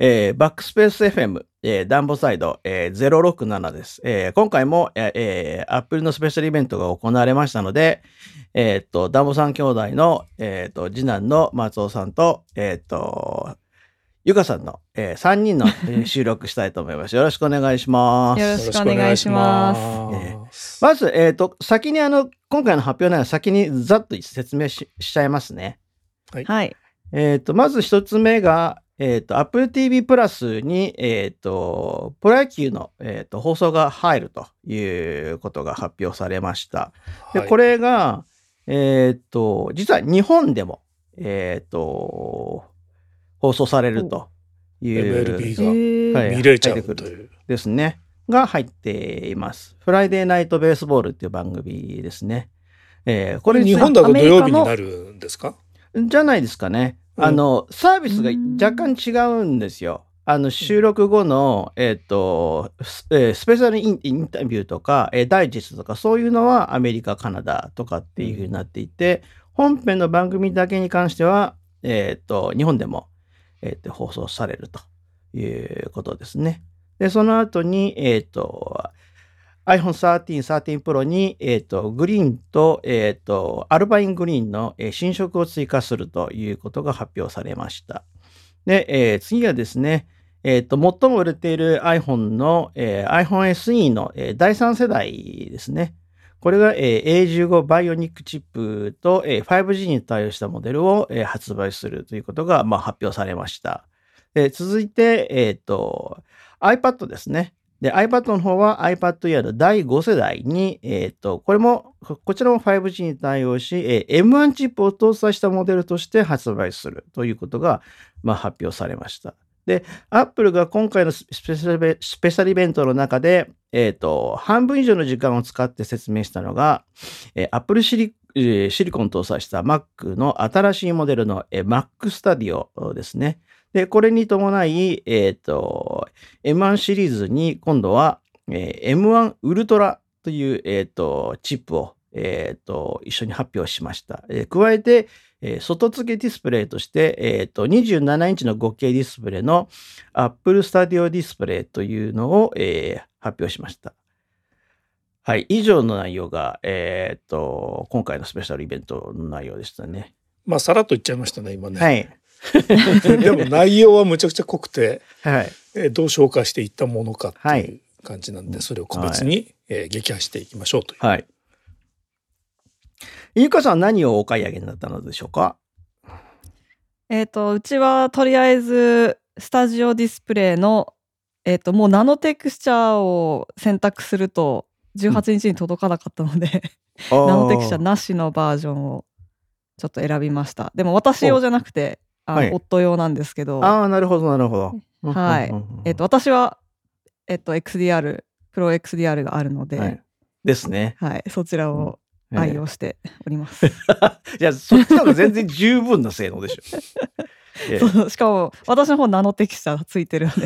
バックスペース FM、ダンボサイド、067です。今回も、Apple のスペシャルイベントが行われましたので、ダンボさん兄弟の、次男の松尾さんと、ゆかさんの、3人の、収録したいと思います。よろしくお願いします。 よろしくお願いします。 まず、先に今回の発表内容先にざっと説明 しちゃいますね。 はい。 まず一つ目が、Apple TV プラスに、プロ野球の、放送が入るということが発表されました。で、これが、実は日本でも、放送されるという。 MLB が見れちゃうという。 ですね。が入っています。フライデーナイトベースボールっていう番組ですね。 これ日本だと土曜日になるんですか？ じゃないですかね。サービスが若干違うんですよ。収録後の、スペシャルインタビューとか、ダイジェストとか、そういうのはアメリカ、カナダとかっていう風になっていて、本編の番組だけに関しては、日本でも、放送されるということですね。で、その後に、iPhone 13 Pro に、グリーンと、アルバイングリーンの、新色を追加するということが発表されました。で、次はですね、最も売れている iPhone の、iPhone SE の、第3世代ですね。これが、A15 バイオニックチップと、5G に対応したモデルを、発売するということが、発表されました。続いて、iPad ですね。で、iPad の方は iPad Air の第5世代に、こちらも 5G に対応し、M1 チップを搭載したモデルとして発売するということが、発表されました。で、Apple が今回のスペシャルイベントの中で、半分以上の時間を使って説明したのが、Apple シリコン搭載した Mac の新しいモデルの、Mac Studio ですね。で、これに伴い、M1 シリーズに今度は、M1 ウルトラという、チップを、一緒に発表しました。加えて、外付けディスプレイとして、27インチの 5K ディスプレイの Apple Studio ディスプレイというのを、発表しました。はい。以上の内容が、今回のスペシャルイベントの内容でしたね。 さらっと言っちゃいましたね、今ね。 はい。 でも内容はむちゃくちゃ濃くて、 はい、 どう消化していったものかっていう感じなんで、それを個別に、撃破していきましょうという。 はい。ゆかさん何をお買い上げになったのでしょうか？ うちはとりあえずスタジオディスプレイの、もうナノテクスチャーを選択すると18日に届かなかったので、ナノテクスチャーなしのバージョンをちょっと選びました。でも私用じゃなくて夫用なんですけど。 なるほどなるほど。 はい。私はXDR プロ XDR があるので、 はい、ですね。 はい、そちらを愛用しております。 じゃあそっちの方が全然十分な性能でしょ。しかも私の方ナノテクスチャーついてるんで。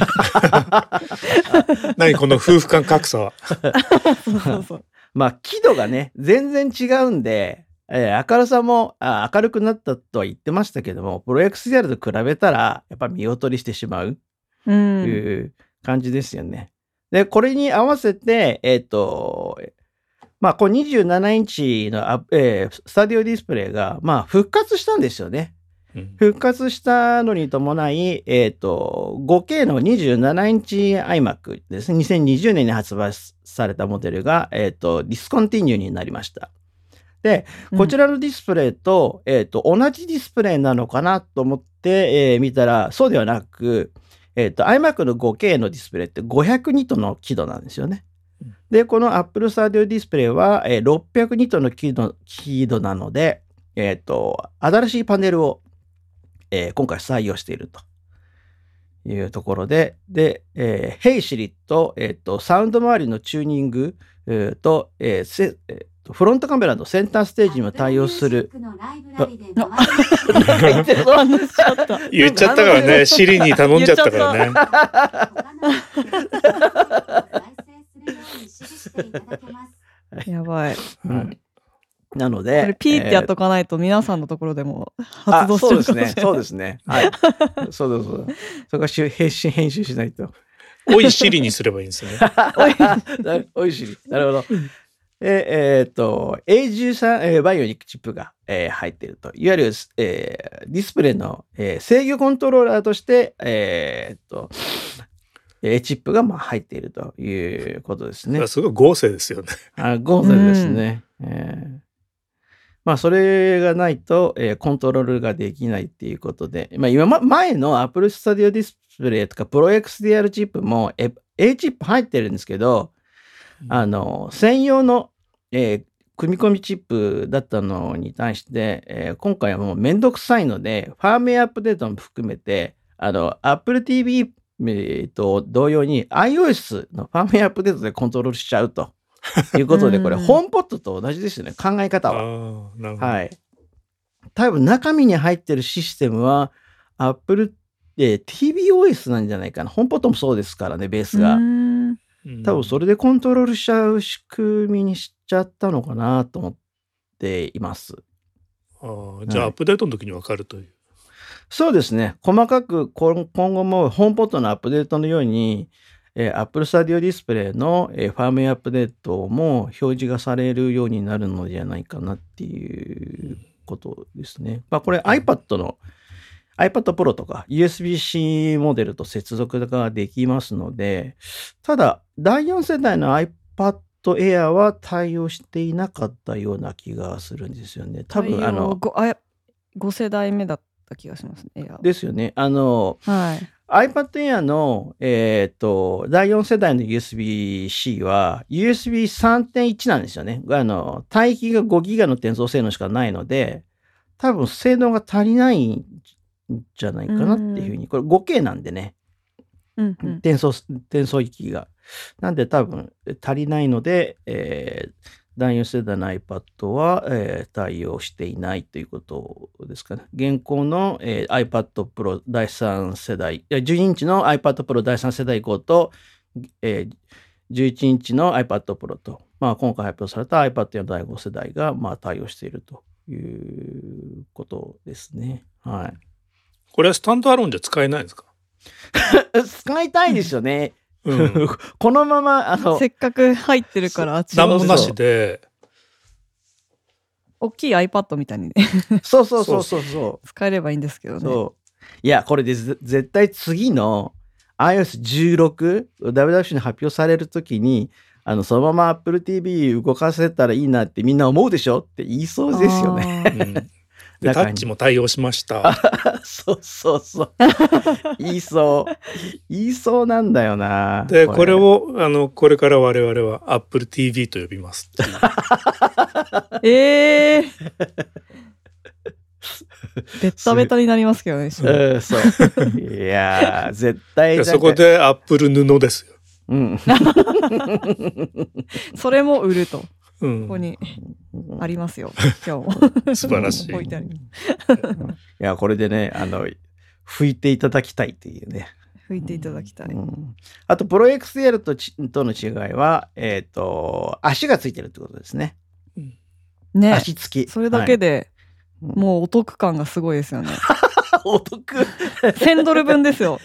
何この夫婦間格差は。 そう。 輝度がね全然違うんで。明るさも明るくなったとは言ってましたけども、プロ XDR と比べたらやっぱ見劣りしてしまうという感じですよね。で、これに合わせて、これ27インチの、スタディオディスプレイが、復活したんですよね。復活したのに伴い、5K の27インチ iMac ですね。2020年に発売されたモデルが、ディスコンティニューになりました。で、こちらのディスプレイと、同じディスプレイなのかなと思って、見たら、そうではなく、iMac の 5K のディスプレイって500ニットの輝度なんですよね。で、この Apple Studio ディスプレイは、600ニットの輝度なので、新しいパネルを、今回採用しているというところで、Hey Siri と、サウンド周りのチューニング、と、フロントカメラのセンターステージにも対応する。 言っちゃったからね、シリに頼んじゃったからね。 やばい。 なので。 これピーってやっとかないと皆さんのところでも発動するかもしれない。 そうですね。はい。そう。そこは編集しないと。 おいしりにすればいいんですね。 おいしり。なるほど。A13、バイオニックチップが、入っていると。いわゆる、ディスプレイの、制御コントローラーとして、チップが入っているということですね。 すごい豪勢ですよね。 豪勢ですね。それがないと、コントロールができないっていうことで、前の Apple Studio Display とか ProXDR チップも A チップ入ってるんですけど、専用の、組み込みチップだったのに対して、今回はもうめんどくさいので、ファームウェアアップデートも含めて、Apple TV と同様に iOS のファームウェアアップデートでコントロールしちゃうということで、これ、ホームポットと同じですよね、考え方は。はい。多分中身に入ってるシステムは Apple tvOS なんじゃないかな。ホームポットもそうですからね、ベースが。多分それでコントロールしちゃう仕組みにしちゃったのかなと思っています。 じゃあアップデートの時に分かるという。 そうですね。細かく今後もホームポットのアップデートのように、Apple Studio Display の、ファームウェアアップデートも表示がされるようになるのではないかなっていうことですね。これ iPad のiPad Pro とか USB-C モデルと接続ができますので、ただ、第4世代の iPad Air は対応していなかったような気がするんですよね。多分 5世代目だった気がしますね。 ですよね。 はい、 iPad Air の、第4世代の USB-C は USB3.1 なんですよね。帯域が5ギガの転送性能しかないので、多分性能が足りないんじゃないかなっていうふうに、これ 5K なんでね、転送域が。なんで多分足りないので、第4世代の iPad は、対応していないということですかね。現行の、iPad Pro 第3世代、12インチの iPad Pro 第3世代以降と、11インチの iPad Pro と、今回発表された iPad の第5世代が、対応しているということですね。はい。 これはスタンドアローンじゃ使えないんですか？ 使いたいですよね。このまませっかく入ってるから何もなしで大きい iPad みたいにねそう使えればいいんですけどね。 いやこれで絶対次の iOS16 WWDC に発表されるときにそのまま Apple TV 動かせたらいいなってみんな思うでしょって言いそうですよね。 でタッチも対応しました。 そう言いそうなんだよな。 でこれをこれから我々は Apple TV と呼びますっていう。 ベッタベタになりますけどね。 そういや絶対そこで Apple 布ですよ。 それも売ると。ここにありますよ。今日も素晴らしい。 置いてある。 いやこれでね拭いていただきたいっていうね。 拭いていただきたい。 あと ProXDR との違いは足がついてるってことですね。 ね、 足付き。 それだけで、もうお得感がすごいですよね。 お得 $1000分ですよ。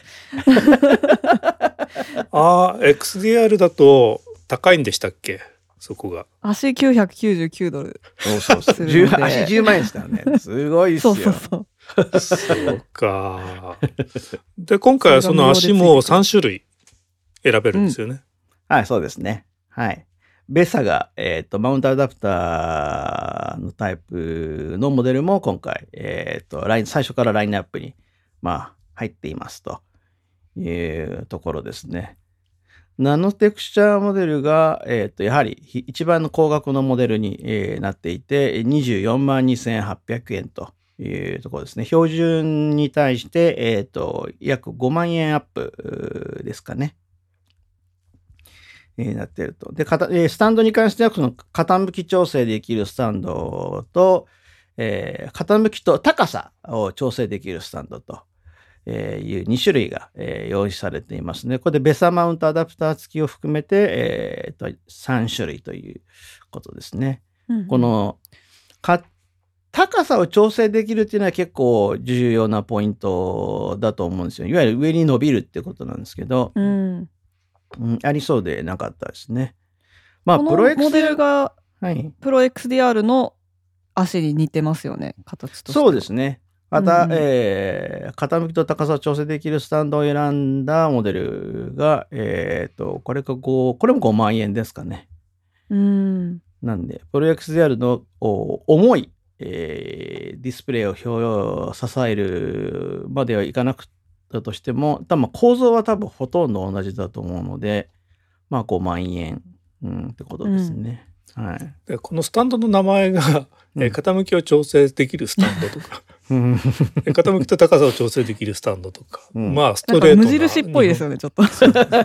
XDR だと高いんでしたっけ？そこが足$999。 足10万円ですからね。すごいですよ。 そうか。で今回はその足も3種類選べるんですよね。 はい、そうですね。はい。ベサが、マウントアダプターのタイプのモデルも今回、最初からラインナップに、入っていますというところですね。ナノテクスチャーモデルが、やはり一番の高額のモデルに、なっていて、242,800円というところですね。標準に対して、約5万円アップですかね。なっていると。で、スタンドに関しては、その傾き調整できるスタンドと、傾きと高さを調整できるスタンドという2種類が、用意されていますね。これでベサマウントアダプター付きを含めて、3種類ということですね。この高さを調整できるっていうのは結構重要なポイントだと思うんですよ。いわゆる上に伸びるってことなんですけど、ありそうでなかったですね。まあ、 このプロ XDR モデルがはい、 プロ XDR の足に似てますよね、形としては。 そうですね。また、 うん傾きと高さを調整できるスタンドを選んだモデルが、これも5万円ですかね。なんで、プロ XDR の重い、ディスプレイを支えるまではいかなくったとしても、構造は多分ほとんど同じだと思うので、まあ5万円、ってことですね。はい。 でこのスタンドの名前が、傾きを調整できるスタンドとか傾きと高さを調整できるスタンドとか、まあストレートな無印っぽいですよね、ちょっと。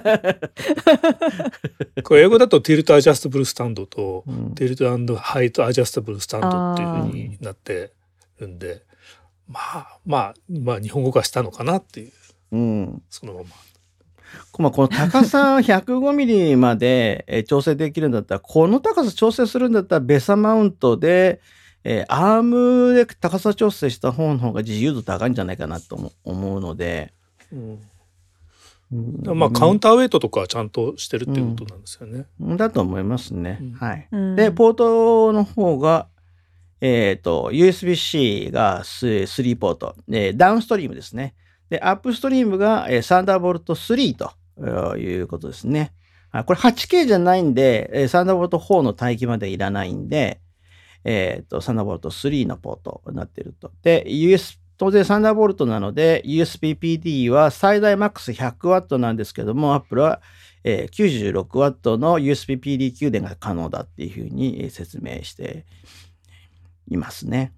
これ英語だとティルトアジャスタブルスタンドと、ティルト&ハイトアジャスタブルスタンドっていう風になってるんで、まあ日本語化したのかなっていう、そのまま。 この高さ105ミリまで調整できるんだったら、この高さ調整するんだったら、ベサマウントで、アームで高さ調整した方が自由度高いんじゃないかなと思うので。 まあカウンターウェイトとかはちゃんとしてるっていうことなんですよね。 だと思いますね。はい。で、ポートの方が、USB-C が3ポート、ダウンストリームですね。で、アップストリームがサンダーボルト3ということですね。これ 8K じゃないんで、サンダーボルト4の帯域までいらないんで、サンダーボルト3のポートになっていると。で、当然サンダーボルトなので、USB PD は最大マックス 100W なんですけども、Apple は、96W の USB PD 給電が可能だっていうふうに説明していますね。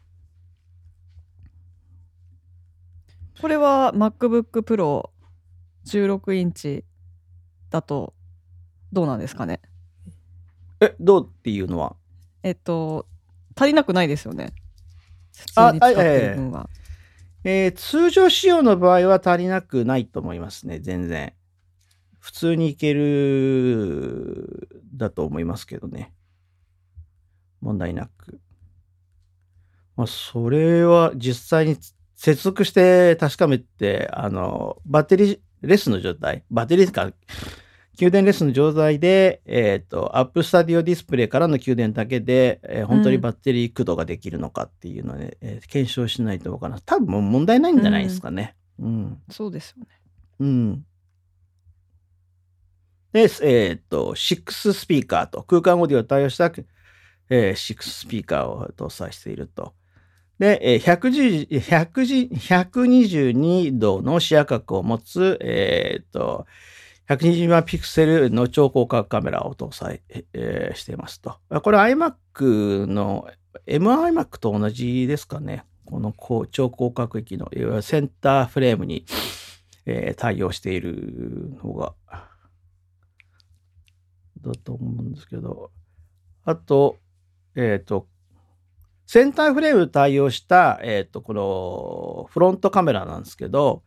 これは MacBook Pro 16インチだとどうなんですかね。 どうっていうのは足りなくないですよね。普通に使ってる分は。 通常仕様の場合は足りなくないと思いますね、全然。普通にいけるだと思いますけどね。問題なく。まあ、それは実際に接続して確かめて、バッテリーレスの状態、給電レスの状態で、Apple Studio ディスプレイからの給電だけで、本当にバッテリー駆動ができるのかっていうので、検証しないと分からない。多分もう問題ないんじゃないですかね。 そうですよね。で、6スピーカーと空間オーディオを対応した、6スピーカーを搭載していると。で、122度の視野角を持つ、120万ピクセルの超広角カメラを搭載、していますと。これ iMac の MiMac と同じですかね。この超広角域のいわゆるセンターフレームに、対応しているのがだと思うんですけど、あと、センターフレーム対応した、このフロントカメラなんですけど、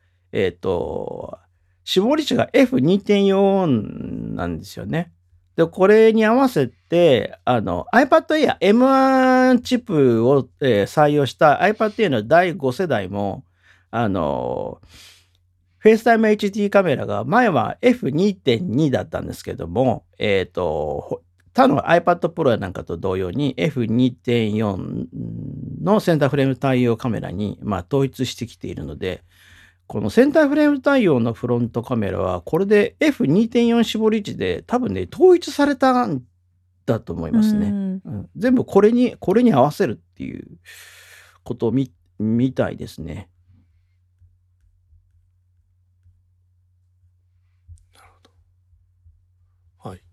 絞り値が F2.4 なんですよね。で、これに合わせて、iPad Air M1 チップを、採用した iPad Air の第5世代も、FaceTime HD カメラが前は F2.2 だったんですけども、他の iPad Pro なんかと同様に F2.4 のセンターフレーム対応カメラに、統一してきているので、このセンターフレーム対応のフロントカメラは、これで F2.4 絞り値で多分ね、統一されたんだと思いますね。全部これに合わせるっていうことみたいですね。 なるほど。はい。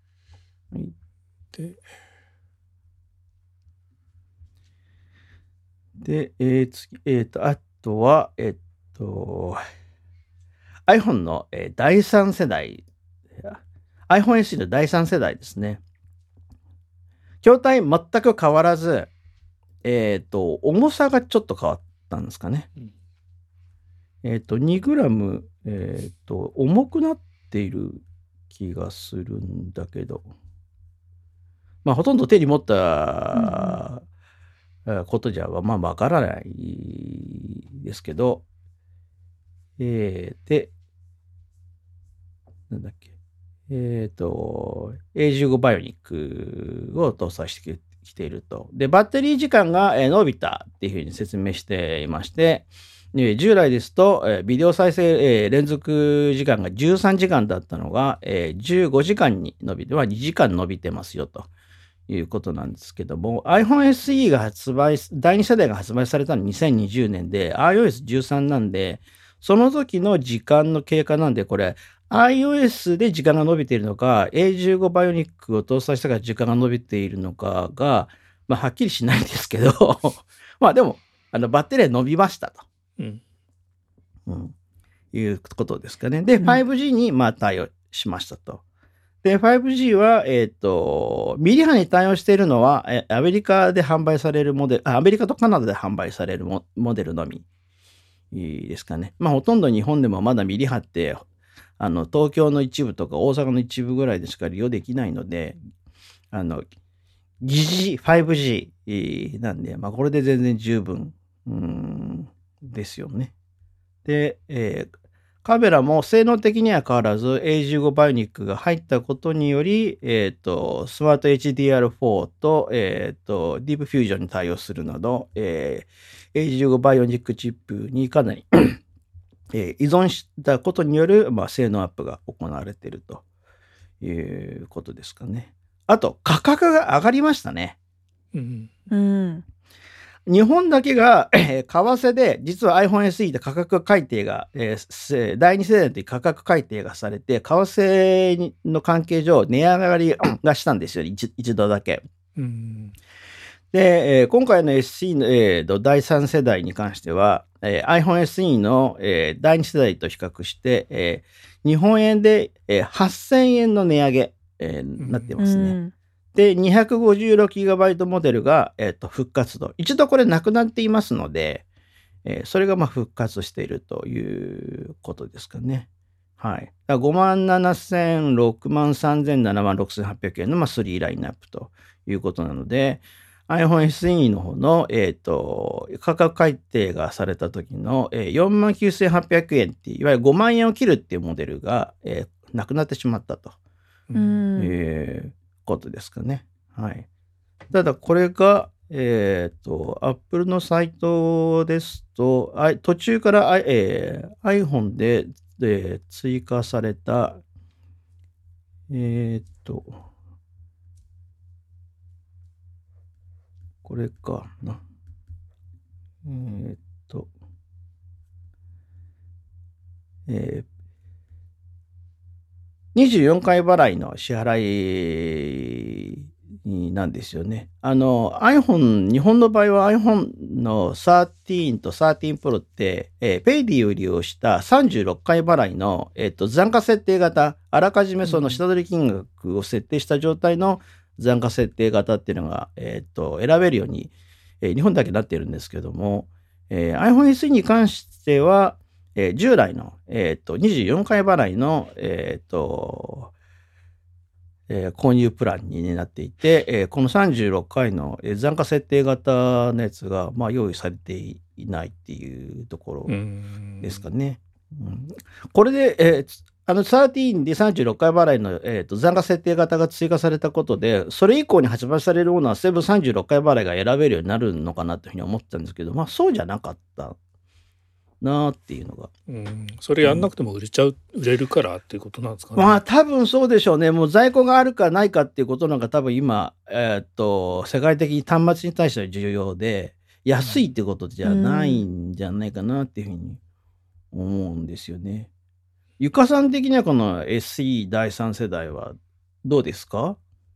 で、次、あとは、iPhone の、第3世代、iPhone SE の第3世代ですね。筐体全く変わらず、重さがちょっと変わったんですかね。2グラム、重くなっている気がするんだけど、ほとんど手に持ったことじゃまあわからないですけど、で、なんだっけ、A15 バイオニックを搭載してきていると。で、バッテリー時間が伸びたっていうふうに説明していまして、従来ですと、ビデオ再生、連続時間が13時間だったのが、15時間に伸びては2時間伸びてますよということなんですけども、iPhone SE が第2世代が発売されたの2020年で、iOS13 なんで、その時の時間の経過なんで、これ、iOS で時間が伸びているのか、A15 バイオニックを搭載したから時間が伸びているのかが、まあ、はっきりしないんですけど、まあでも、バッテリー伸びましたと。いうことですかね。で、5G にまあ対応しましたと。で、5G は、ミリ波に対応しているのは、アメリカで販売されるアメリカとカナダで販売されるモデルのみですかね。まあ、ほとんど日本でもまだミリ波って、東京の一部とか大阪の一部ぐらいでしか利用できないので、疑似 5G なんで、まあ、これで全然十分、ですよね。で、カメラも性能的には変わらず A15 バイオニックが入ったことにより、スマート HDR4 と、ディープフュージョンに対応するなど、A15 バイオニックチップにかなり依存したことによる、まあ、性能アップが行われているということですかね。あと、価格が上がりましたね。日本だけが、為替で、実は iPhone SE で価格改定が、第2世代の時価格改定がされて、為替の関係上、値上がりがしたんですよ、一度だけ。で、今回の SE の、第3世代に関しては、iPhone SE の、第2世代と比較して、日本円で、8000円の値上げ、なってますね。で、256GB モデルが、復活と。一度これなくなっていますので、それがまあ復活しているということですかね。はい。57,000、63,000、76,800円の、まあ、3ラインナップということなので、iPhone SE の方の、価格改定がされた時の、49,800円っていう、いわゆる5万円を切るっていうモデルが、なくなってしまったと。ことですかね。はい。ただこれが、Apple のサイトですと、途中から、iPhone で、追加された、これかな。24回払いの支払いなんですよね。iPhone、日本の場合は iPhone の13と13 Pro って、Payday を利用した36回払いの、残価設定型、あらかじめその下取り金額を設定した状態の残価設定型っていうのが、選べるように、日本だけなっているんですけども、iPhone SE に関しては、従来の、24回払いの、購入プランになっていて、この36回の残価設定型のやつが、まあ、用意されていないっていうところですかね。これで、13で36回払いの、残価設定型が追加されたことで、それ以降に発売されるものは全部36回払いが選べるようになるのかなというふうに思ったんですけど、まあ、そうじゃなかったなっていうのが、 それやんなくても売れるからっていうことなんですかね。 まあ多分そうでしょうね。もう在庫があるかないかっていうことなんか多分今、世界的に端末に対しては重要で、安いってことじゃないんじゃないかなっていうふうに思うんですよね。ゆかさん的にはこの SE 第3世代はどうですか？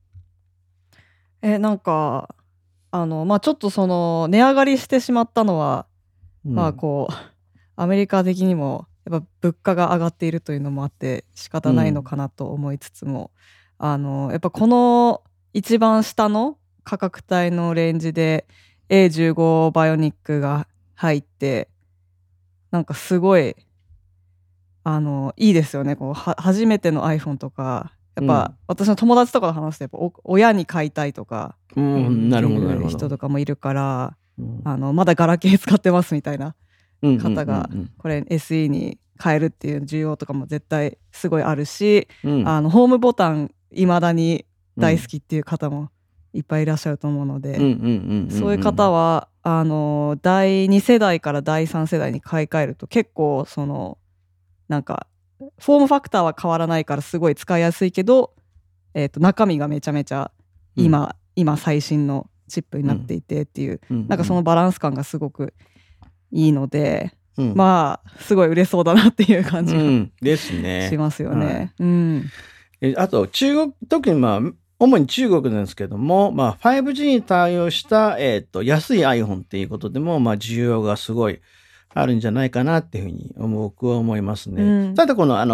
なんかまあちょっとその値上がりしてしまったのは、まあこうアメリカ的にもやっぱ物価が上がっているというのもあって仕方ないのかなと思いつつも、やっぱこの一番下の価格帯のレンジで A15 バイオニックが入ってなんかすごいいいですよね。こう初めての iPhone とかやっぱ、私の友達とかと話すとやっぱ親に買いたいとか、 なるほどなるほど。 人とかもいるから、まだガラケー使ってますみたいな方が、これ SE に変えるっていう需要とかも絶対すごいあるし、ホームボタンいまだに大好きっていう方もいっぱいいらっしゃると思うので、そういう方は第2世代から第3世代に買い替えると結構そのなんかフォームファクターは変わらないからすごい使いやすいけど、中身がめちゃめちゃ今最新のチップになっていてっていう、なんかそのバランス感がすごくいいので、まあすごい売れそうだなっていう感じが、 ですね。 しますよね。 あと特に主に中国なんですけども、5G に対応した、安い iPhone っていうことでも、需要がすごいあるんじゃないかなっていうふうに僕は思いますね。ただこの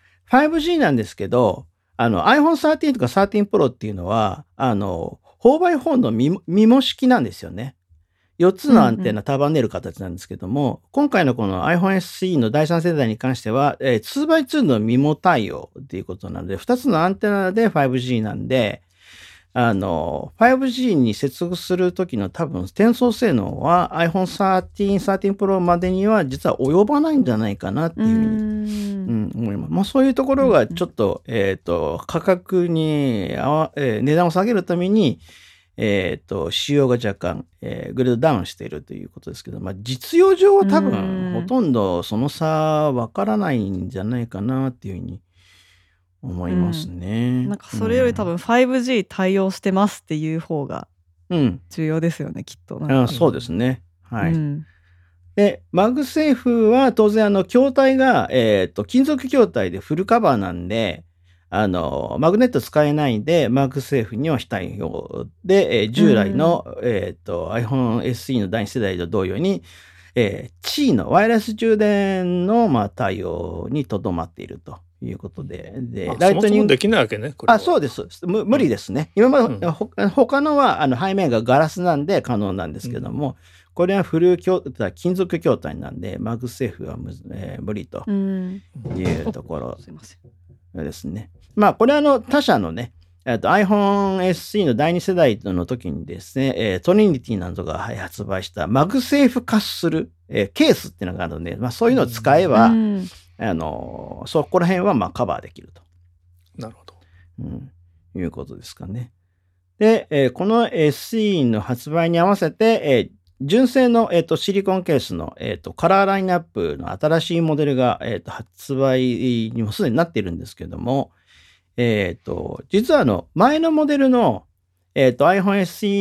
5G なんですけど、iPhone 13とか13 Pro っていうのは、4x4 のミモ式なんですよね。4つのアンテナ束ねる形なんですけども、今回のこの iPhone SE の第3世代に関しては、2x2 のミモ対応っていうことなので、2つのアンテナで 5G なんで、5G に接続するときの多分転送性能は iPhone 13、13 Pro までには実は及ばないんじゃないかなっていうふうに、思います。そういうところがちょっと、価格に値段を下げるために、仕様が若干、グレードダウンしているということですけど、実用上は多分ほとんどその差わからないんじゃないかなっていうふうに思いますね。 なんかそれより多分 5G 対応してますっていう方が重要ですよね、きっと。 そうですね。はい。で、マグセーフは当然筐体が、金属筐体でフルカバーなんで、マグネット使えないんで、マグセーフには非対応で、従来の、iPhone SE の第2世代と同様に、Qi のワイヤレス充電の、対応にとどまっているということで、 ライトニングできないわけね、これは。 そうです。無理ですね。今まで、他のは背面がガラスなんで可能なんですけども、これは金属筐体なんで、マグセーフは無理というところですね。これは他社のね、iPhone SE の第2世代の時にですね、トリニティなどが発売したマグセーフ化する、ケースっていうのがあるので、そういうのを使えば、そこら辺はカバーできると。 なるほど。 いうことですかね。で、この SE の発売に合わせて、純正の、シリコンケースの、カラーラインナップの新しいモデルが、発売にもすでになっているんですけども、実は前のモデルの、iPhone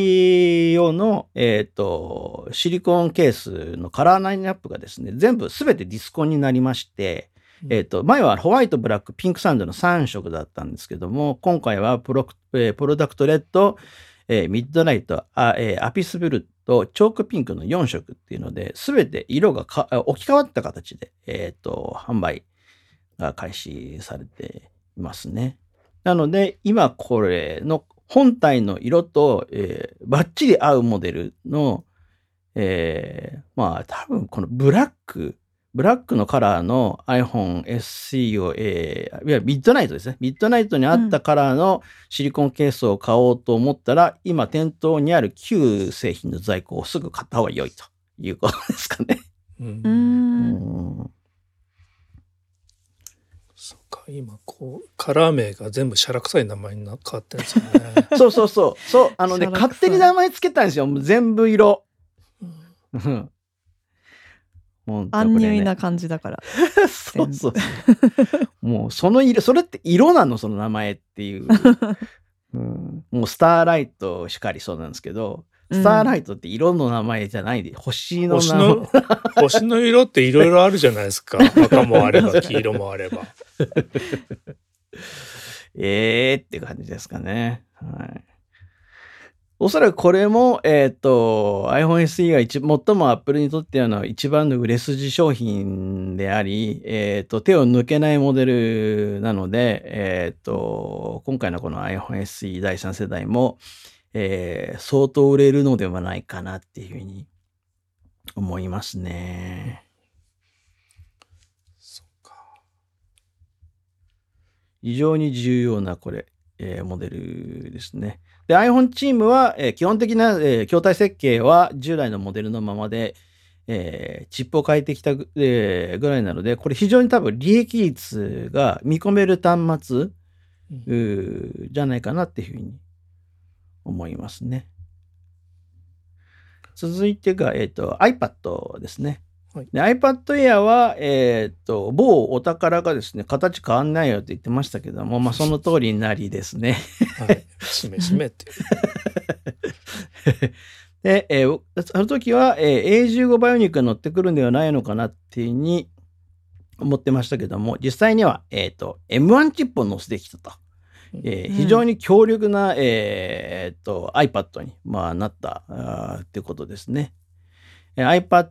SE 用の、シリコンケースのカラーラインナップがですね、全部すべてディスコンになりまして、前はホワイト、ブラック、ピンクサンドの3色だったんですけども、今回はプロダクトレッド、ミッドナイト、アピスブルーとチョークピンクの4色っていうので、すべて色が置き換わった形で、販売が開始されていますね。なので、今これの本体の色と、バッチリ合うモデルの、多分このブラックのカラーの iPhone SE を、いわゆるミッドナイトですね。ミッドナイトに合ったカラーのシリコンケースを買おうと思ったら、今店頭にある旧製品の在庫をすぐ買った方が良いということですかね。 そっか、今カラー名が全部シャラ臭い名前に変わってるんですよね。 そう。勝手に名前つけたんですよ。全部色。 アンニュイな感じだから。 そう。もうその色、それって色なのその名前っていう。もうスターライトしかりそうなんですけど、スターライトって色の名前じゃないで、星の名前。 星の色っていろいろあるじゃないですか。赤もあれば黄色もあれば。 って感じですかね。はい。おそらくこれも、iPhone SE が最も Apple にとっては一番の売れ筋商品であり、手を抜けないモデルなので、今回のこの iPhone SE 第3世代も、相当売れるのではないかなっていうふうに思いますね。 そっか。 非常に重要なこれ、モデルですね。で、iPhone チームは、基本的な、筐体設計は従来のモデルのままで、チップを変えてきたぐらいなので、これ非常に多分利益率が見込める端末、じゃないかなっていうふうに思いますね。続いてが、iPad ですね。 はい、 で iPad Air は、某お宝がですね、形変わんないよって言ってましたけども、まあ、その通りになりですね。 はい。しめしめって。 で、その時は、A15 バイオニックが乗ってくるんではないのかなっていうふうに思ってましたけども、実際には、M1 チップを乗せてきたと。非常に強力な、iPad に、まあ、なったっていうことですね。iPad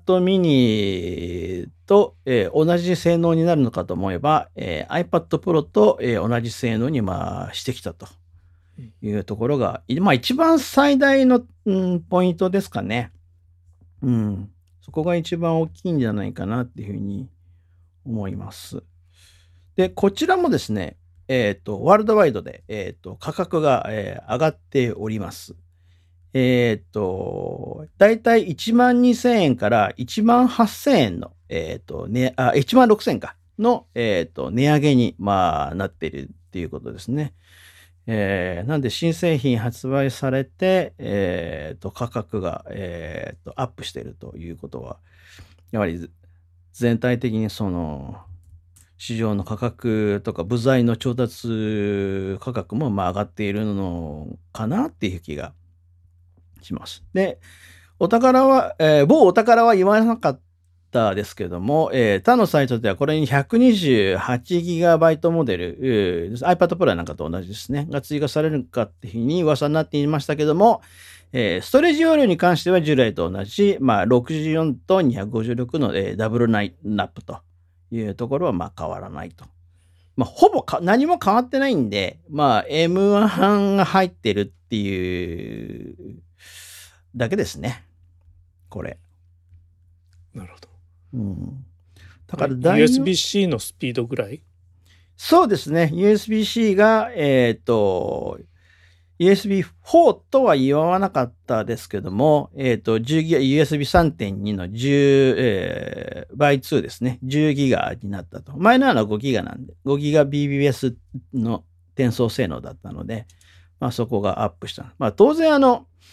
mini と、同じ性能になるのかと思えば、iPad Pro と、同じ性能に、まあ、してきたというところが、まあ、一番最大の、ポイントですかね。そこが一番大きいんじゃないかなっていうふうに思います。で、こちらもですね、ワールドワイドで、価格が、上がっております。だいたい12,000円から18,000円の、16,000円かの、値上げに、まあ、なっているっていうことですね。なんで新製品発売されて、価格が、アップしているということは、やはり全体的にその、市場の価格とか部材の調達価格もまあ上がっているのかなっていう気がします。で、お宝は、某お宝は言わなかったですけども、他のサイトではこれに 128GB モデル、iPad Pro なんかと同じですね、が追加されるかっていうふうに噂になっていましたけども、ストレージ容量に関しては従来と同じ、まあ、64と256の、ダブルナップというところはまあ変わらないと。まあ、ほぼ何も変わってないんで、まあ、M1 が入ってるっていうだけですね。これ。 なるほど。だから USB-C のスピードぐらい？ そうですね。USB-C が、USB4 とは言わなかったですけども、10ギガ、USB3.2 の10、倍2ですね。10ギガになったと。前の5ギガなんで、5ギガ BBS の転送性能だったので、まあそこがアップした。まあ当然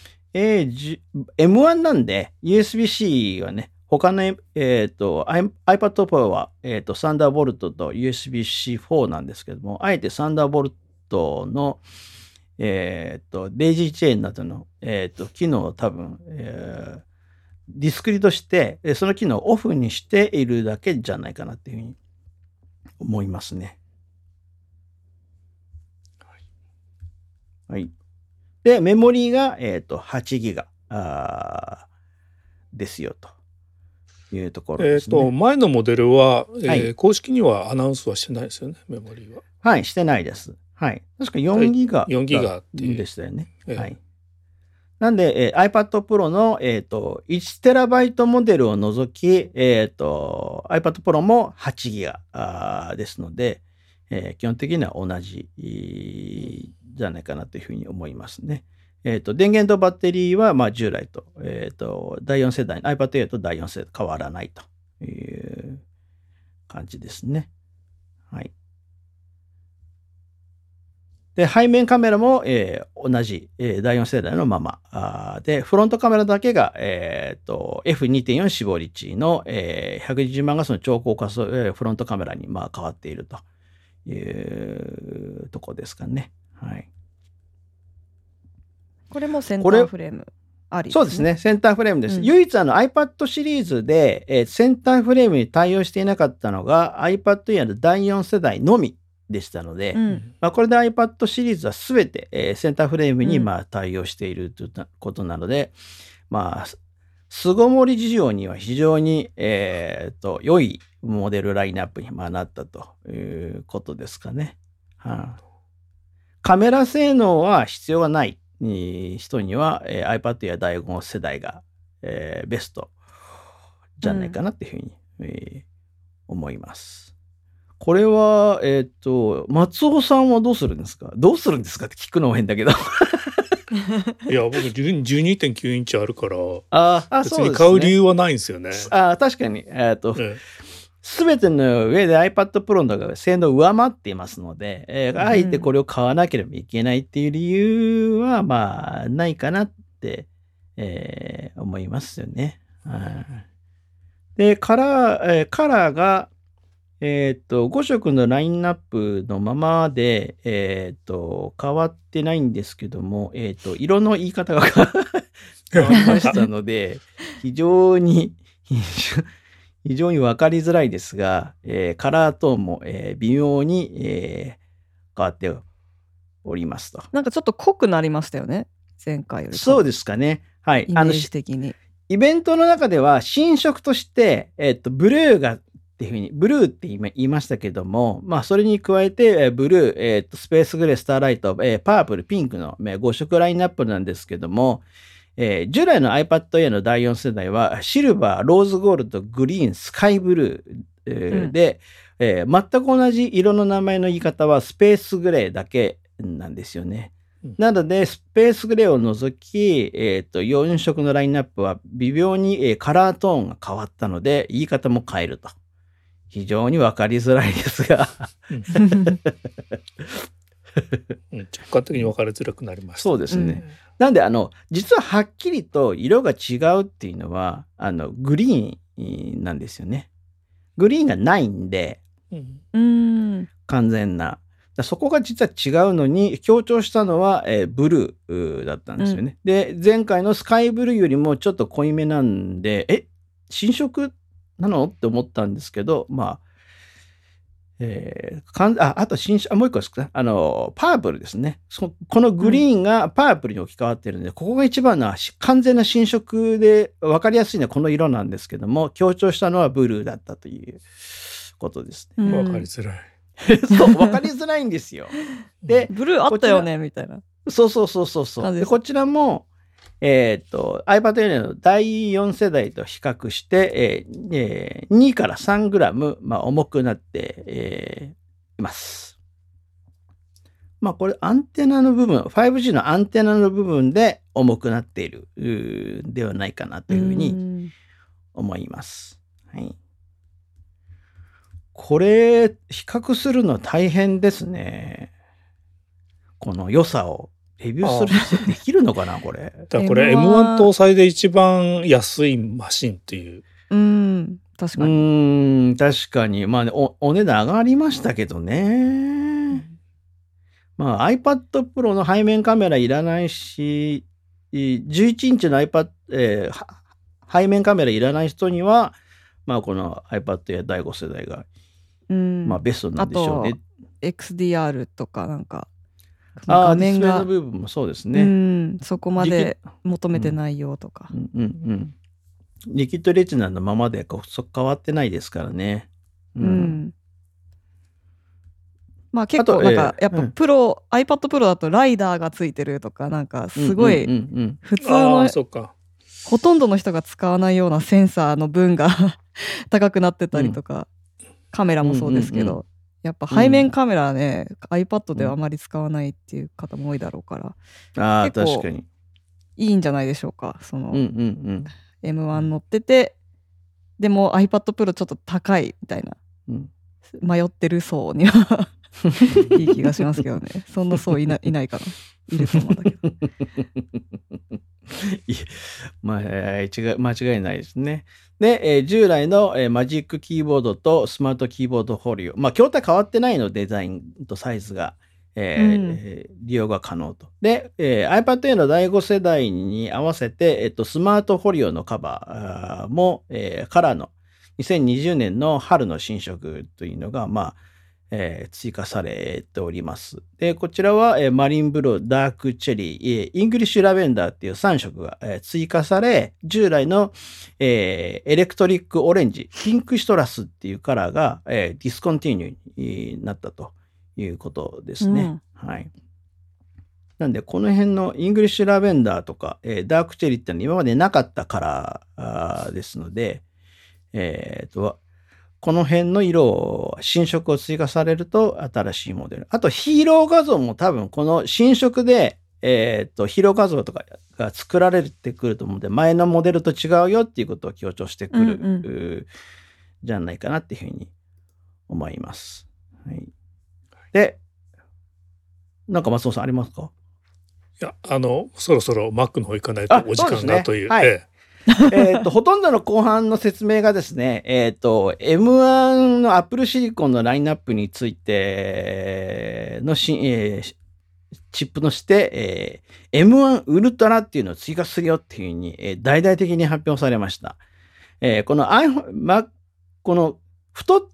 M1 なんで、USB-C はね、他の、iPad Pro は、サンダーボルトと USB-C4 なんですけども、あえてサンダーボルトの、デイジーチェーンなどの、機能を多分、ディスクリとして、その機能をオフにしているだけじゃないかなっていうふうに思いますね。はい。で、メモリーが、8ギガですよというところですね。 前のモデルは、公式にはアナウンスはしてないですよね、メモリーは。 はい、してないです。はい。確か4ギガ 4ギガっていうでしたよね。はい。なんで、iPad Pro の、1TB モデルを除き、iPad Pro も8ギガですので、基本的には同じじゃないかなというふうに思いますね。電源とバッテリーは、まあ、従来と、第4世代、iPad Air と第4世代変わらないという感じですね。はい。で、背面カメラも、同じ、第4世代のままで、フロントカメラだけが、F2.4 死亡率の、120万画素の超高画素、フロントカメラに、まあ、変わっているというとこですかね。はい。 これもセンターフレームありですね。 そうですね。センターフレームです。唯一iPad シリーズで、センターフレームに対応していなかったのが iPad Air の第4世代のみでしたので、まあ、これで iPad シリーズはすべて、センターフレームにまあ対応しているということなので、まあ、巣ごもり事情には非常に、良いモデルラインナップになったということですかね。カメラ性能は必要がない人には、iPad Air 第5世代が、ベストじゃないかなっていうふうに、思います。 これは、松尾さんはどうするんですかって聞くのも変だけど。 いや僕12.9 インチあるから別そうですね。 に買う理由はないんですよね。 確かに。すべての上で iPad Pro の方が性能を上回っていますので、あえてこれを買わなければいけないっていう理由は、まあ、ないかなって、思いますよね。で、カラーが、5色のラインナップのままで、変わってないんですけども、色の言い方が変わりましたので、非常に分かりづらいですが、カラートーンも、微妙に、変わっておりますと。 なんかちょっと濃くなりましたよね、前回より。 そうですかね。はい。 イメージ的に。 イベントの中では新色として、ブルーって言いましたけども、まあ、それに加えて、ブルー、スペースグレー、スターライト、パープル、ピンクの5色ラインナップなんですけども、従来の iPad Air の第4世代は、シルバー、ローズゴールド、グリーン、スカイブルー、で、全く同じ色の名前の言い方はスペースグレーだけなんですよね。なので、スペースグレーを除き、4色のラインナップは微妙に、カラートーンが変わったので、言い方も変えると。非常に分かりづらいですが直感的に分かりづらくなりました。 そうですね。なんで実ははっきりと色が違うっていうのはグリーンなんですよね。グリーンがないんで、完全な。そこが実は違うのに強調したのは、ブルーだったんですよね。で、前回のスカイブルーよりもちょっと濃いめなんで、新色なのって思ったんですけど、まあ、あともう一個ですか、パープルですね。このグリーンがパープルに置き換わってるので、ここが一番の完全な新色で分かりやすいのはこの色なんですけども、強調したのはブルーだったということですね。 分かりづらい。 そう、分かりづらいんですよ。で、 ブルーあったよねみたいな。 そう。で、こちらも、iPad Air の第4世代と比較して、2から3グラム、重くなって、います。これアンテナの部分、5G のアンテナの部分で重くなっているではないかなというふうに思います。はい。これ、比較するの大変ですね。この良さを。レビューする人できるのかなこれ。 だからこれ M1 搭載で一番安いマシンっていう。 確かに。 確かに。まあ、ね、お値段上がりましたけどね。まあ iPad Pro の背面カメラいらないし、11インチの iPad、背面カメラいらない人には、まあこの iPad や第5世代が、まあベストなんでしょうね。 あと XDR とかなんか。 画面がディスプレイの部分もそうですね。 そこまで求めてないよとか。 リキッドレチナのままで変わってないですからね。 まあ結構なんかやっぱiPad Pro だとライダーがついてるとかなんかすごい普通のほとんどの人が使わないようなセンサーの分が高くなってたりとか、カメラもそうですけど。やっぱ背面カメラね、iPad ではあまり使わないっていう方も多いだろうから、結構確かにいいんじゃないでしょうか。その、M1 乗ってて、でも iPad Pro ちょっと高いみたいな、迷ってる層にはいい気がしますけどね。そんな層いないかな。いると思うんだけど。 間違いないですね。で、従来の、マジックキーボードとスマートキーボードフォリオ。筐体変わってないの、デザインとサイズが、利用が可能と。で、iPad Air の第5世代に合わせて、スマートフォリオのカバーも、カラーの2020年の春の新色というのが、追加されております。で、こちらは、マリンブルー、ダークチェリー、イングリッシュラベンダーっていう3色が、追加され、従来の、エレクトリックオレンジ、ピンクシトラスっていうカラーが、ディスコンティニューになったということですね。はい。なんで、この辺のイングリッシュラベンダーとか、ダークチェリーってのは今までなかったカラーですので、 この辺の色を、新色を追加されると新しいモデル。あとヒーロー画像も多分この新色で、ヒーロー画像とかが作られてくると思うので、前のモデルと違うよっていうことを強調してくる、じゃないかなっていうふうに思います。はい。で、なんか松尾さんありますか？ いや、そろそろ Mac の方行かないとお時間がという。 はい。ほとんどの後半の説明がですね、M1 の Apple Silicon のラインナップについてのチップとして、M1 ウルトラっていうのを追加するよっていうふうに、大々的に発表されました。この iPhone、この太った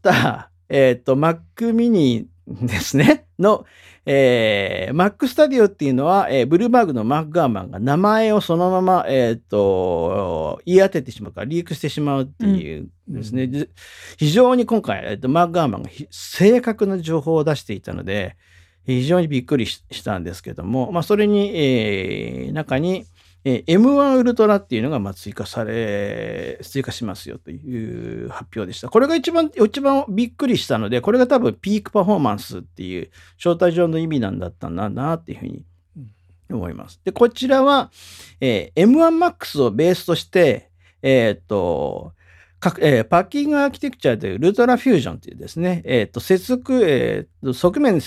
、Mac mini ですね、の、Mac Studio っていうのは、ブルーバーグのマーク・ガーマンが名前をそのまま、言い当ててしまうからリークしてしまうっていうですね。非常に今回、マーク・ガーマンが正確な情報を出していたので、非常にびっくりしたんですけども、それに、中に、M1 ウルトラっていうのが追加しますよという発表でした。これが一番びっくりしたので、これが多分ピークパフォーマンスっていう招待状の意味なんだったんだなっていうふうに思います。で、こちらは、M1Max をベースとして、パッキングアーキテクチャというウルトラフュージョンというですね、側面に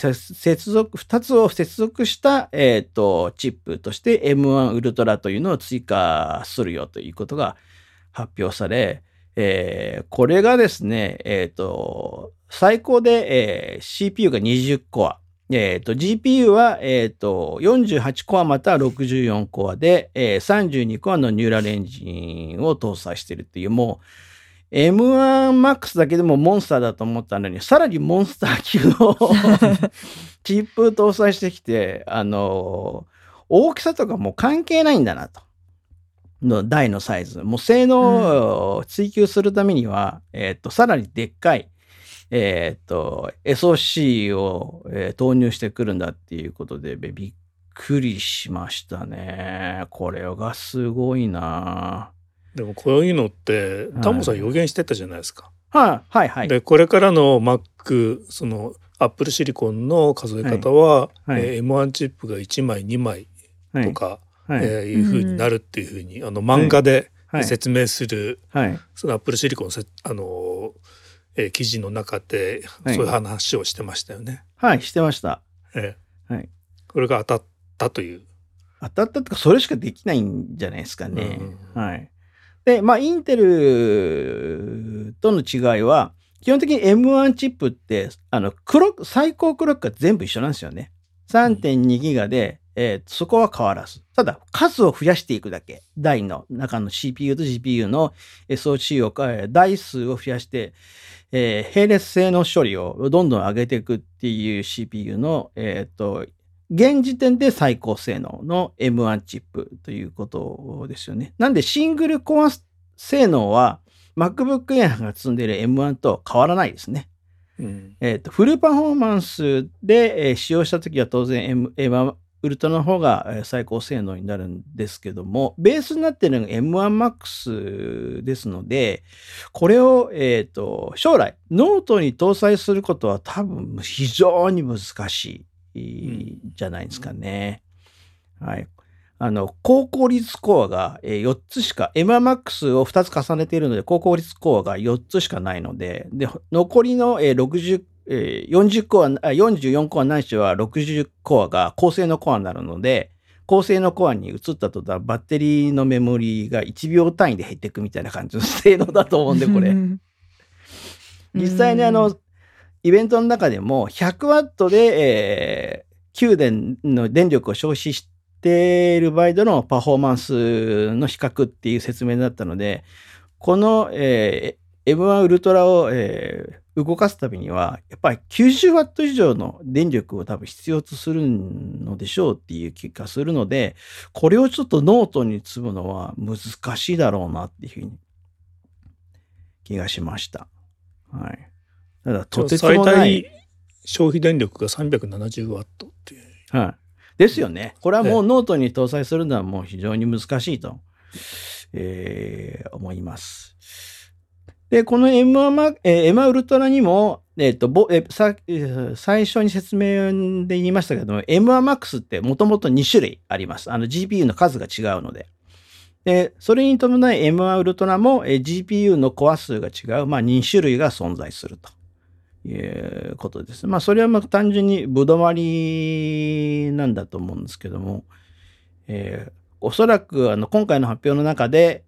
2つを接続した、チップとして M1 ウルトラというのを追加するよということが発表され、これがですね、最高で、CPU が20コア。GPU は、48コアまたは64コアで、32コアのニューラルエンジンを搭載しているっていう、もう、M1Max だけでもモンスターだと思ったのに、さらにモンスター級のチップ搭載してきて、大きさとかもう関係ないんだなと。台のサイズ。もう性能を追求するためには、さらにでっかい、SoC を、投入してくるんだっていうことで、びっくりしましたね。これがすごいな。 でもこういうのってタモさん予言してたじゃないですか。 はいはい。 でこれからの Mac その Apple Silicon の数え方は、M1 チップが1枚2枚とか、いう風になるっていう風に漫画で説明する、その Apple Silicon の記事の中でそういう話をしてましたよね。 はい、してました。 これが当たったという。 当たったとかそれしかできないんじゃないですかね。はい。で、インテルとの違いは、基本的に M1 チップって、最高クロックが全部一緒なんですよね。3.2 ギガで、そこは変わらず。ただ、数を増やしていくだけ。台の中の CPU と GPU の SoC を、台数を増やして、並列性の処理をどんどん上げていくっていう CPU の、現時点で最高性能の M1 チップということですよね。なんでシングルコア性能は MacBook Air が積んでいる M1 と変わらないですね。フルパフォーマンスで、使用したときは当然 M1 ウルトラの方が最高性能になるんですけども、ベースになっているのが M1Max ですので、これを、将来ノートに搭載することは多分非常に難しい。じゃないですかね。はい。高効率コアが4つしか、M1Max を2つ重ねているので、高効率コアが4つしかないので、残りの40コア、44コアないしは60コアが高性能コアになるので、高性能コアに移ったとバッテリーのメモリが1秒単位で減っていくみたいな感じの性能だと思うんで、これ。実際にイベントの中でも100ワットで、9電の電力を消費している場合でのパフォーマンスの比較っていう説明だったので、この、M1 ウルトラを、動かすためには、やっぱり90ワット以上の電力を多分必要とするのでしょうっていう気がするので、これをちょっとノートに積むのは難しいだろうなっていうふうに気がしました。はい。ただとてつもない最大消費電力が370ワットっていう。 はい。ですよね。これはもうノートに搭載するのはもう非常に難しいと、思います。 で、この M1 ウルトラにも、最初に説明で言いましたけども、M1MAX ってもともと2種類あります。GPU の数が違うので。で、それに伴い M1 ウルトラも、GPU のコア数が違う、2種類が存在するということです。それは単純にぶどまりなんだと思うんですけども、おそらく今回の発表の中で、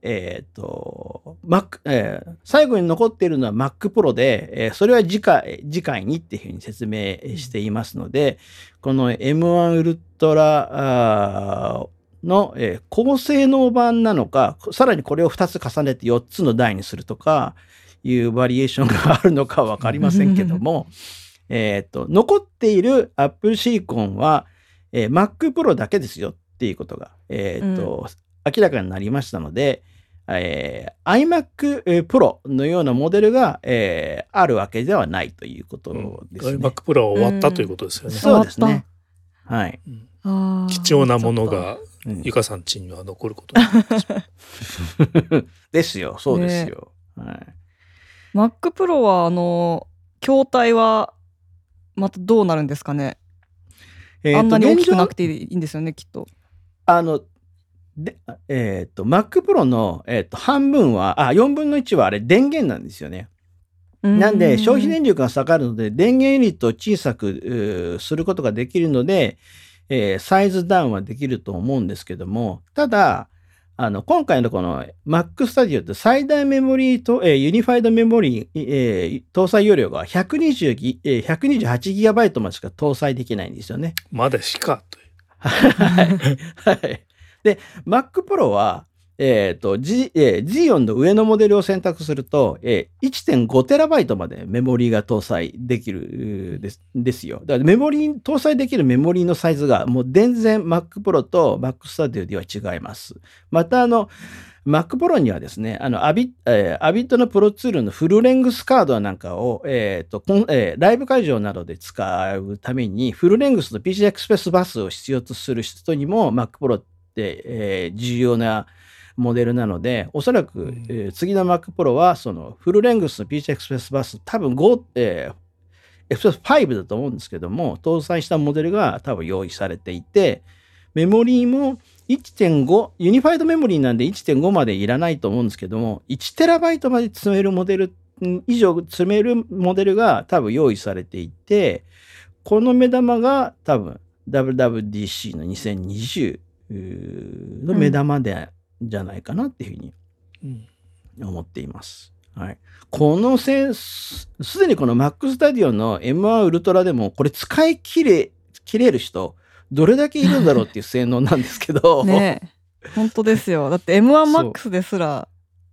最後に残っているのは Mac Pro で、それは次回にっていうふうに説明していますので、この M1 ウルトラの、高性能版なのか、さらにこれを2つ重ねて4つの台にするとかいうバリエーションがあるのかはわかりませんけども、残っている Apple Silicon は、Mac Pro だけですよっていうことが、明らかになりましたので、iMac Pro のようなモデルが、あるわけではないということですね。 iMac Pro は終わったということですよね。 そうですね。はい。 貴重なものがゆかさん家には残ることになってしまう。 ですよ、そうですよ。はい、 Mac Pro は筐体はまたどうなるんですかね。あんなに大きくなくていいんですよね、きっと。 Mac Pro の、半分は、4分の1はあれ電源なんですよね。なんで消費電力が下がるので電源ユニットを小さくすることができるので、サイズダウンはできると思うんですけども、ただ今回のこの Mac Studio って最大メモリーと、ユニファイドメモリー、搭載容量が128GB までしか搭載できないんですよね。 まだしかという。 はい。で、Mac Pro は、Xeon の上のモデルを選択すると、1.5TB までメモリーが搭載できるですよ。だから搭載できるメモリーのサイズがもう全然 Mac Pro と Mac Studio では違います。またMac Pro にはですね、アビットのプロツールのフルレングスカードなんかを、ライブ会場などで使うために、フルレングスの PCI Express バスを必要とする人にも Mac Pro って、重要なモデルなので、おそらく、次の Mac Pro はそのフルレングスの PCI Express バス多分Express5 だと思うんですけども、搭載したモデルが多分用意されていて、メモリーも 1.5 ユニファイドメモリーなんで 1.5 までいらないと思うんですけども、1TB まで詰めるモデル以上詰めるモデルが多分用意されていて、この目玉が多分 WWDC の2020の目玉じゃないかなっていうふうに思っています。はい。すでにこの Mac Studio の M1 ウルトラでもこれ使い切れる人どれだけいるんだろうっていう性能なんですけど。 ねえ、本当ですよ。だって M1MAX ですら、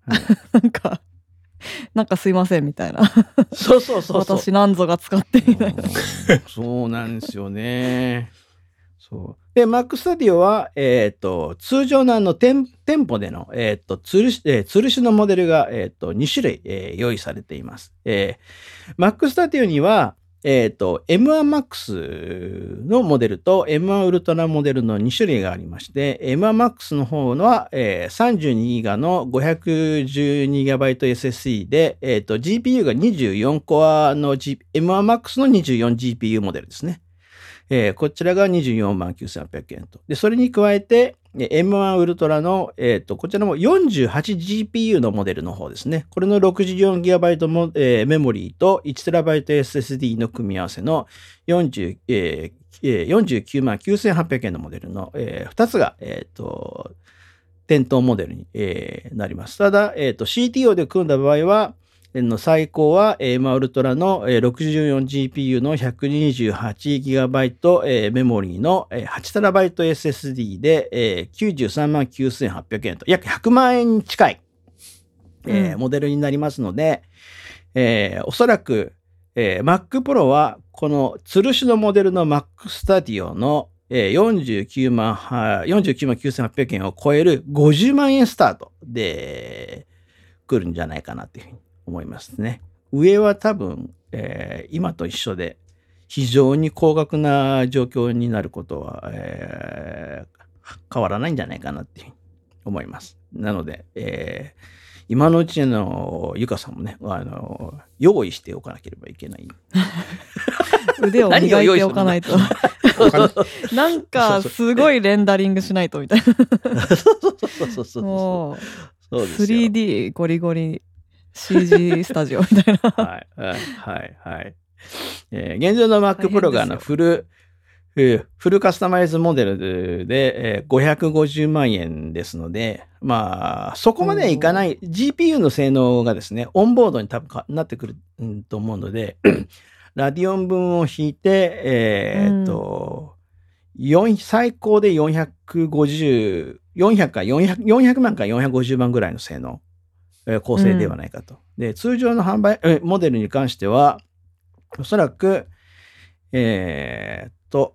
なんかすいませんみたいな。 そう。 私なんぞが使ってみたいな。 そうなんですよね。そう。で、Mac Studio は、通常の店舗での、吊るしのモデルが、2種類、用意されています。Mac Studio には、M1MAX のモデルと M1 ウルトラモデルの2種類がありまして、M1MAX の方は、32GB の 512GB SSD で、GPU が24コアの、M1MAX の 24GPU モデルですね。こちらが249,800円と。で、それに加えて、M1 ウルトラの、こちらも 48GPU のモデルの方ですね。これの 64GB メモリーと 1TB SSD の組み合わせの499,800円のモデルの、2つが、店頭モデルに、なります。ただ、CTO で組んだ場合は、最高は M1 ウルトラの 64GPU の 128GB メモリーの 8TB SSD で 939,800円と約100万円に近いモデルになりますので、おそらくMac Pro はこの吊るしのモデルの Mac Studio の499,800円を超える50万円スタートで来るんじゃないかなっていうふうに思いますね。上は多分、今と一緒で非常に高額な状況になることは、変わらないんじゃないかなっていうふうに思います。なので、 今のうちゆかさんもね、用意しておかなければいけない。 腕を磨いておかないと。なんか、すごいレンダリングしないとみたいな。 そう。 もう、 そうですよ 3D ゴリゴリ CG スタジオみたいな。 はい。現状の Mac Pro がフルカスタマイズモデルで、550万円ですので、まあ、そこまでいかない、GPU の性能がですね、オンボードに多分なってくると思うので、ラディオン分を引いて、最高で400万から450万ぐらいの性能、構成ではないかと。で、通常の販売、モデルに関しては、おそらく、やっ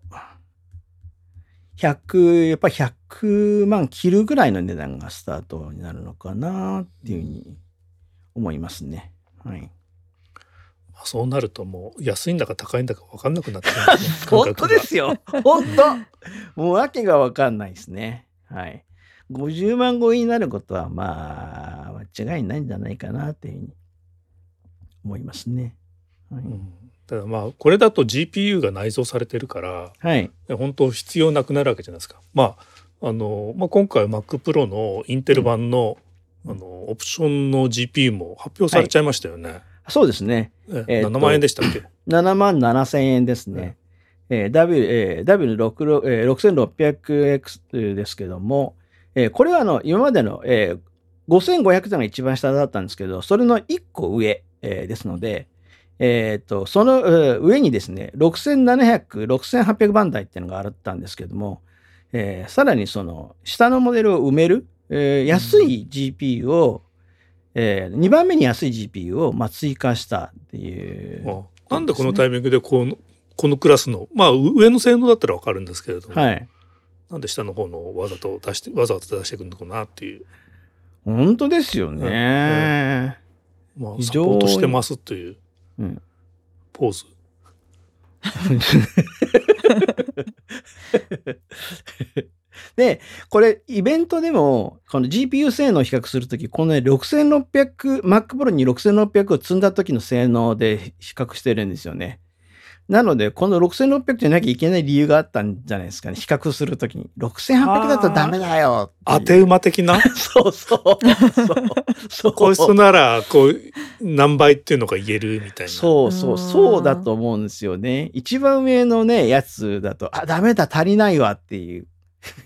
ぱり100万切るぐらいの値段がスタートになるのかなっていうふうに思いますね。はい。 そうなるともう安いんだか高いんだか分かんなくなってくるんですね。 本当ですよ。本当。もう訳が分かんないですね。はい。50万超えになることはまあ間違いないんじゃないかなっていうふうに思いますね。はい。 ただまあこれだと GPU が内蔵されてるから、 はい、 本当必要なくなるわけじゃないですか。まあ今回 Mac Pro のインテル版の、オプションの GPU も発表されちゃいましたよね。はい、 そうですね。 7万円でしたっけ ？7万7千円ですね。W6600X ですけども、これは今までの、5500というのが一番下だったんですけど、それの1個上、ですので、その上にですね、6700、6800番台っていうのがあったんですけども、さらにその下のモデルを埋める、安い GPU を、2番目に安い GPU を追加したっていう、ね。 なんでこのタイミングでこのクラスの、まあ上の性能だったらわかるんですけれども、 はい、 なんで下の方のわざと出してくるのかなっていう。 本当ですよね。 まあサポートしてますという。ポーズで、これイベントでもこの GPU 性能を比較するとき、このね6600 Mac Pro に6600を積んだ時の性能で比較してるんですよね。なのでこの6600じゃなきゃいけない理由があったんじゃないですかね。比較するときに6800だとダメだよ。 当て馬的なそう。 こいつならこう何倍っていうのが言えるみたいな。 そうだと思うんですよね。一番上のねやつだとダメだ足りないわっていう。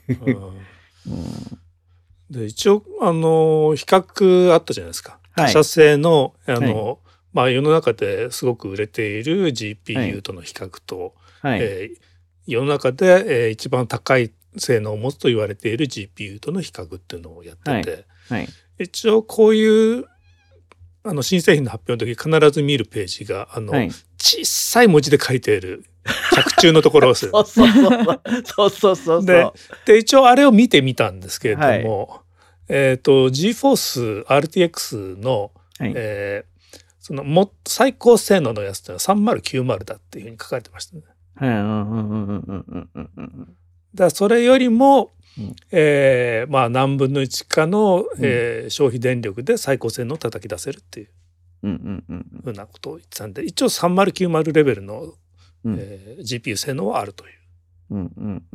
で一応比較あったじゃないですか。他社製のまあ世の中ですごく売れている GPU との比較と、世の中で一番高い性能を持つと言われている GPU との比較っていうのをやってて、一応こういう新製品の発表の時必ず見るページが小さい文字で書いている着注のところです。 そう。 で一応あれを見てみたんですけれども、GeForce RTX の、その最高性能のやつってのは3090だっていうふうに書かれてましたね。だからそれよりも、まあ何分の1かの、消費電力で最高性能を叩き出せるっていうふうなことを言ってたんで、一応3090レベルの、GPU 性能はあるという。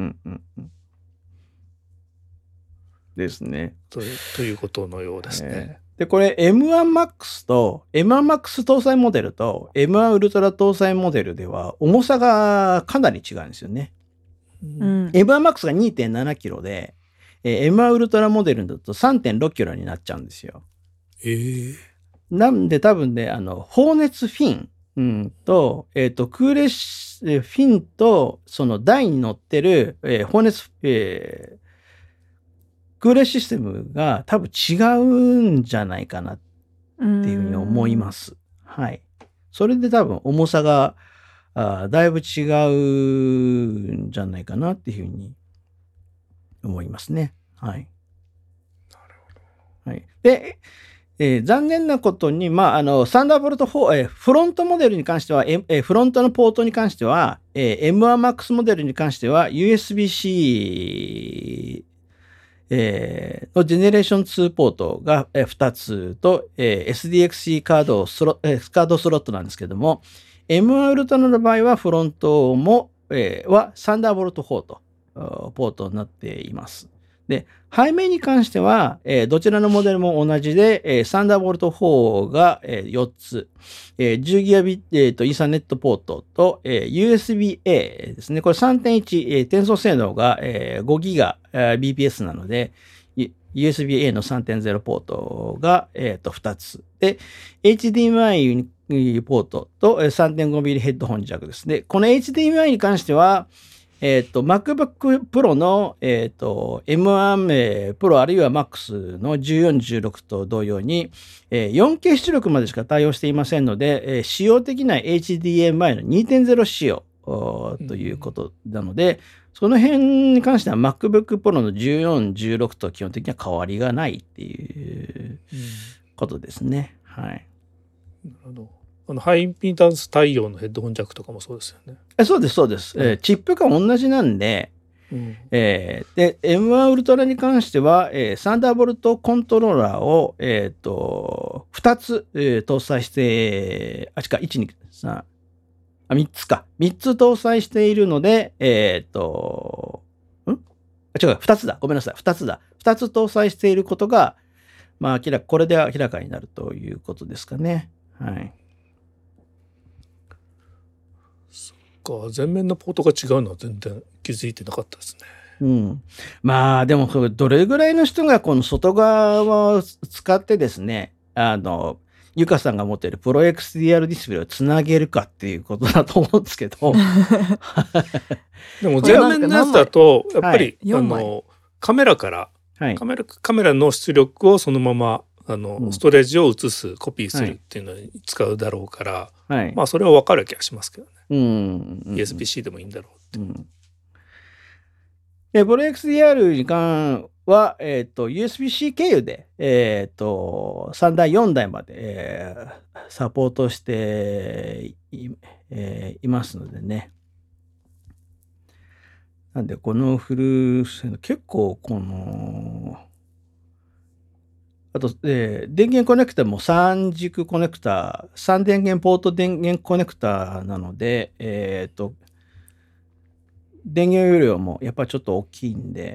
ですね。 ということのようですね。 で、これ M1Max 搭載モデルと M1 ウルトラ搭載モデルでは重さがかなり違うんですよね。M1Max が 2.7 キロで、M1 ウルトラモデルだと 3.6 キロになっちゃうんですよ。なんで多分ね、放熱フィン、と、クーレフィンと、その台に乗ってる、放熱、空冷システムが多分違うんじゃないかなっていうふうに思います。はい。それで多分重さがだいぶ違うんじゃないかなっていうふうに思いますね。はい。 なるほど。 はい。で、残念なことに、サンダーボルト4、フロントモデルに関しては、フロントのポートに関しては、M1Max モデルに関しては USB-C のジェネレーション2ポートが2つと、SDXC カードスロットなんですけども、M1 ウルトラの場合はフロントも、はサンダーボルト4とポートになっています。で、背面に関しては、どちらのモデルも同じで、サンダーボルト4が、4つ、10ギガビット、イーサネットポートと、USB-A ですね。これ 3.1、転送性能が、5ギガ、BPS なので、USB-A の 3.0 ポートが、2つ。で、HDMI ポートと 3.5mm ヘッドホンジャックですね。この HDMI に関しては、MacBook Pro の、M1 Pro あるいは Max の14、16と同様に、4K 出力までしか対応していませんので、使用的な HDMI の 2.0 仕様ということなので、その辺に関しては MacBook Pro の14、16と基本的には変わりがないっていうことですね。はい。 なるほど。ハイインピダンス対応のヘッドホンジャックとかもそうですよね。 そうです、そうです。チップが同じなんで、で、M1 ウルトラに関しては、サンダーボルトコントローラーを、2つ、搭載して、1、2、3、3つか。3つ搭載しているので、違う、2つだ。ごめんなさい。2つだ。2つ搭載していることが、まあ、これで明らかになるということですかね。はい。 前面のポートが違うのは全然気づいてなかったですね。 まあでもどれぐらいの人がこの外側を使ってですね、ゆかさんが持っているプロ XDR ディスプレイをつなげるかっていうことだと思うんですけど。 でも前面のやつだとやっぱり、カメラから、カメラの出力をそのままストレージを移すコピーするっていうのに使うだろうから、まあそれは分かる気がしますけどね。USB-C でもいいんだろうって。 で、プロ XDR に関は、USB-C 経由で、3台、4台まで、サポートしていますのでね。なんで、このフル結構、あと、電源コネクタも3軸コネクタ、3電源ポート電源コネクタなので、電源容量もやっぱりちょっと大きいんで、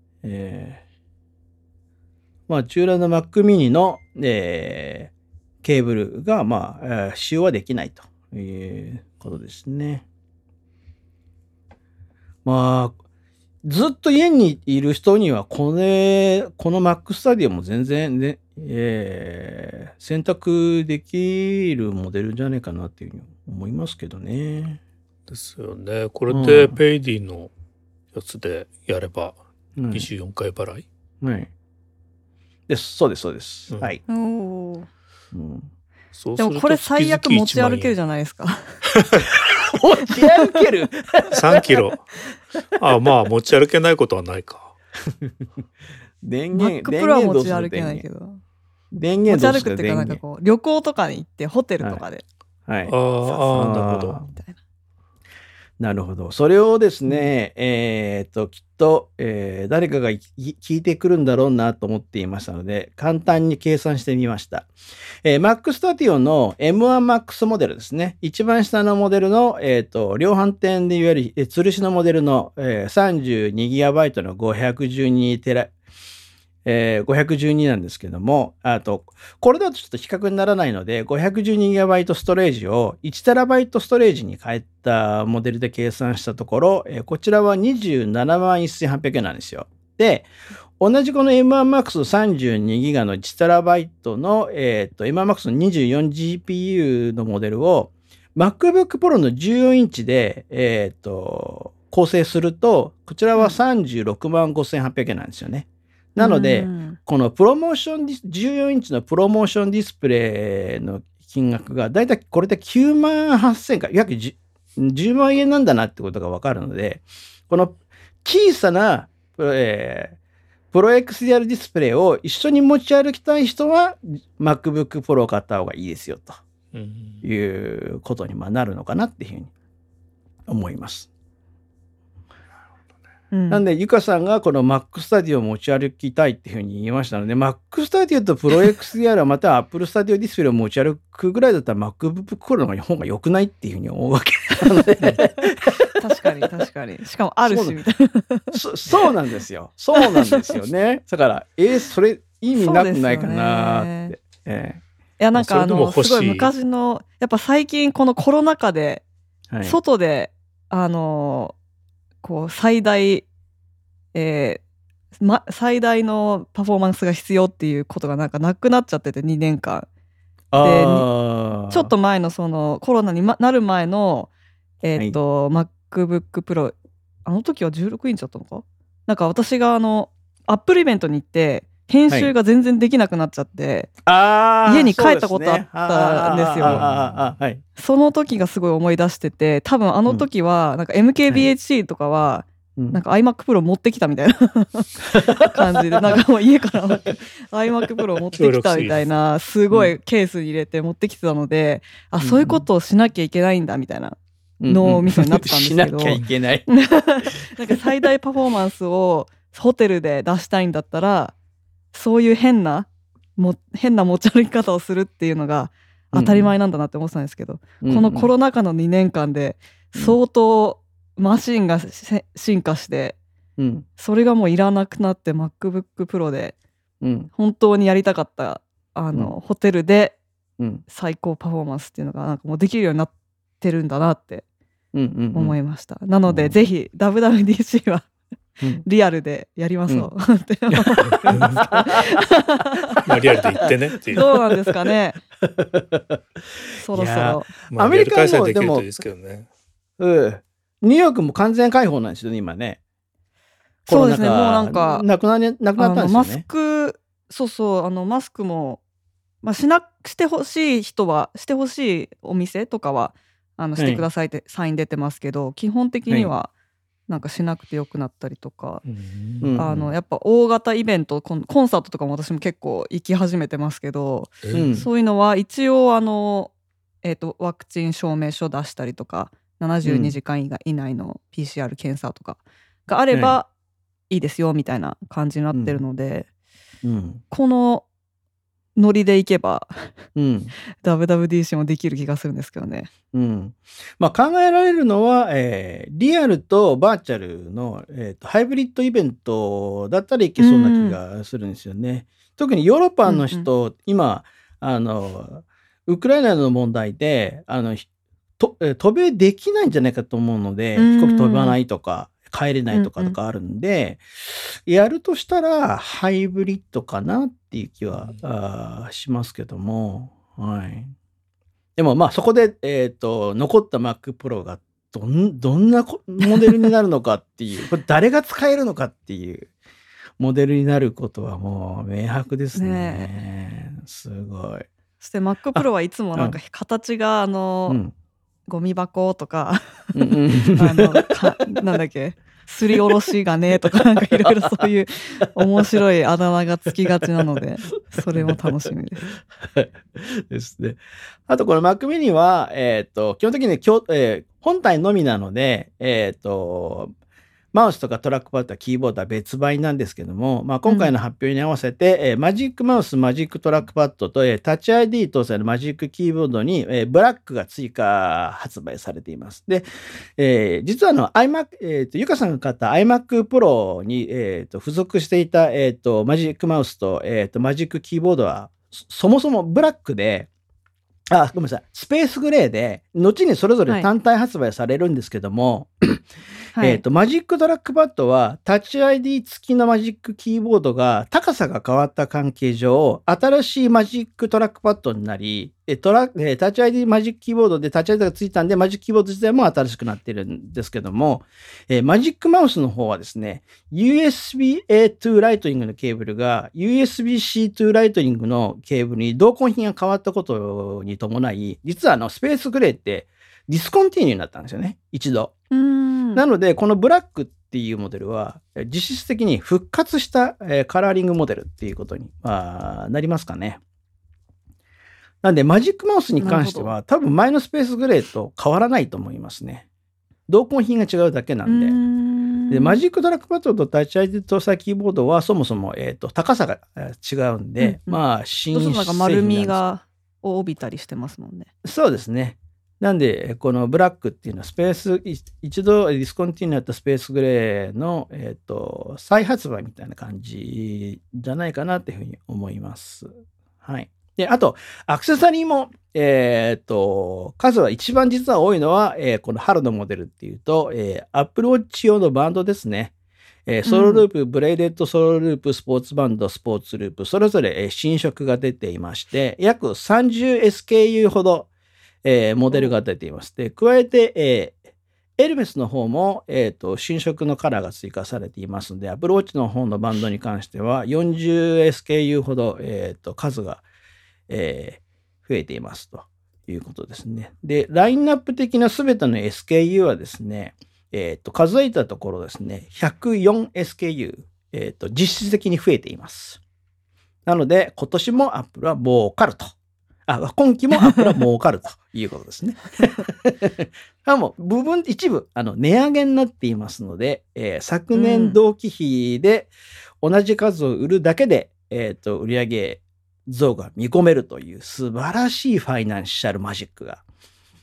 まあ、従来の Mac mini の、ケーブルが、まあ、使用はできないということですね。まあ、ずっと家にいる人にはこの Mac Studio も全然、ね選択できるモデルじゃないかなっていうふうに思いますけどね。 ですよね。これでペイディのやつでやれば24回払い、 はい。そうです、そうです。はい。 でもそうするとこれ最悪持ち歩けるじゃないですか。 持ち歩ける 3キロ。まあ持ち歩けないことはないか。 電源 Mac Pro は持ち歩けないけど。 電源持ち歩くっていうか、なんかこう旅行とかに行ってホテルとかで。 はい。 なるほど。 みたいな。 なるほど。それをですね、きっと、誰かが聞いてくるんだろうなと思っていましたので、簡単に計算してみました。Mac Studio の M1Max モデルですね。一番下のモデルの、量販店でいわゆる吊るしのモデルの、32GB の512テラ、512なんですけども、これだとちょっと比較にならないので、512GB ストレージを 1TB ストレージに変えたモデルで計算したところ、こちらは271,800円なんですよ。で、同じこの M1Max32GB の 1TB の、M1Max の 24GPU のモデルを MacBook Pro の14インチで、構成すると、こちらは365,800円なんですよね。なので、このプロモーション14インチのプロモーションディスプレイの金額がだいたいこれで98,000か約 10万円なんだなってことがわかるので、この小さな、プロ XDR ディスプレイを一緒に持ち歩きたい人は MacBook Pro を買った方がいいですよということになるのかなっていうふうに思います。 なんで、ゆかさんがこの Mac Studio を持ち歩きたいっていうふうに言いましたので、Mac Studio と Pro XDR または Apple Studio Display を持ち歩くぐらいだったら MacBook Pro の方が良くないっていうふうに思うわけなので。 確かに確かに。しかもあるしみたいな。 そうなんですよ。そうなんですよね。だから、それ意味なくないかなって。 いや、なんかすごい昔の、やっぱ最近このコロナ禍で、外で、こう最大のパフォーマンスが必要っていうことがなんかなくなっちゃってて2年間で、ちょっと前のそのコロナになる前のMacBook Pro あの時は16インチだったのか、なんか私がアップルイベントに行って編集が全然できなくなっちゃって、家に帰ったことあったんですよ。その時がすごい思い出してて、多分あの時はなんか MKBHD とかはなんか iMac Pro 持ってきたみたいな感じで、なんかもう家から iMac Pro 持ってきたみたいな、すごいケースに入れて持ってきてたので、そういうことをしなきゃいけないんだみたいな脳みそになってたんですけど、 しなきゃいけないなんか最大パフォーマンスをホテルで出したいんだったら、そういう変な持ち歩き方をするっていうのが当たり前なんだなって思ってたんですけど、このコロナ禍の2年間で相当マシンが進化して、それがもういらなくなって MacBook Pro で本当にやりたかったホテルで最高パフォーマンスっていうのがなんかもうできるようになってるんだなって思いました。なのでぜひ WWDC はリアルでやりましょうって思います。 リアルで行ってねっていう。 どうなんですかね。そろそろ。 アメリカもできるといいですけどね。 ニューヨークも完全開放なんですよね今ね。 そうですね。もうなんかなくなったんですよね。 マスク、マスクもしてほしい人はしてほしいお店とかはしてくださいってサイン出てますけど、基本的にはなんかしなくてよくなったりとか、やっぱ大型イベントコンサートとかも私も結構行き始めてますけど、そういうのは一応ワクチン証明書出したりとか72時間以内の PCR 検査とかがあればいいですよみたいな感じになってるので、このノリでいけば、WWDC もできる気がするんですけどね。 考えられるのは、リアルとバーチャルの、ハイブリッドイベントだったらいけそうな気がするんですよね。特にヨーロッパの人、今ウクライナの問題で渡米できないんじゃないかと思うので、飛行機飛ばないとか帰れないとかあるんで、やるとしたらハイブリッドかなっていう気は、しますけども、でもそこで、残った Mac Pro がどんなモデルになるのかっていう、これ誰が使えるのかっていうモデルになることはもう明白ですね。すごい。 そして Mac Pro はいつもなんか形がゴミ箱とかなんだっけ、すりおろしがねとかなんかいろいろそういう面白いあだ名がつきがちなので、それも楽しみです。 ですね。あとこの Mac mini は基本的に本体のみなのでマウスとかトラックパッド、キーボードは別売なんですけども、今回の発表に合わせて、マジックマウス、マジックトラックパッドと、タッチ ID 搭載のマジックキーボードに、ブラックが追加発売されています。で、実はiMac、ゆかさんが買った iMac Pro に、付属していた、マジックマウスと、マジックキーボードは、そもそもブラックで、ごめんなさい。スペースグレーで、後にそれぞれ単体発売されるんですけども、マジックトラックパッドはタッチ ID 付きのマジックキーボードが高さが変わった関係上、新しいマジックトラックパッドになり、タッチ ID マジックキーボードでタッチ ID が付いたんで、マジックキーボード自体も新しくなってるんですけども、マジックマウスの方はですね、USB-A to ライトニングのケーブルが USB-C to ライトニングのケーブルに同梱品が変わったことに伴い、実はスペースグレーってディスコンティニューになったんですよね、一度。なので、このブラックっていうモデルは、実質的に復活した、カラーリングモデルっていうことに、なりますかね。なんで、マジックマウスに関しては、多分前のスペースグレーと変わらないと思いますね。同梱品が違うだけなんで。 で、マジックトラックパッドとタッチ ID 搭載キーボードはそもそも、高さが違うんで、まあ、新製品なんです。 丸みを帯びたりしてますもんね。 そうですね。なんで、このブラックっていうのは一度ディスコンティニューになったスペースグレーの、再発売みたいな感じじゃないかなっていうふうに思います。はい。で、あと、アクセサリーも、数は一番実は多いのは、この春のモデルっていうと、Apple Watch 用のバンドですね。ソロループ、ブレイデッドソロループ、スポーツバンド、スポーツループ、それぞれ新色が出ていまして、約 30SKU ほど、モデルが出ています。で、加えて、エルメスの方も、新色のカラーが追加されていますので、Apple Watch の方のバンドに関しては 40SKU ほど、数が、増えていますということですね。で、ラインナップ的なすべての SKU はですね、数えたところですね、104SKU、実質的に増えています。なので、今年も Apple は儲かると。今期も Apple は儲かるということですね。もう一部、値上げになっていますので、昨年同期比で同じ数を売るだけで、売上増が見込めるという素晴らしいファイナンシャルマジックが、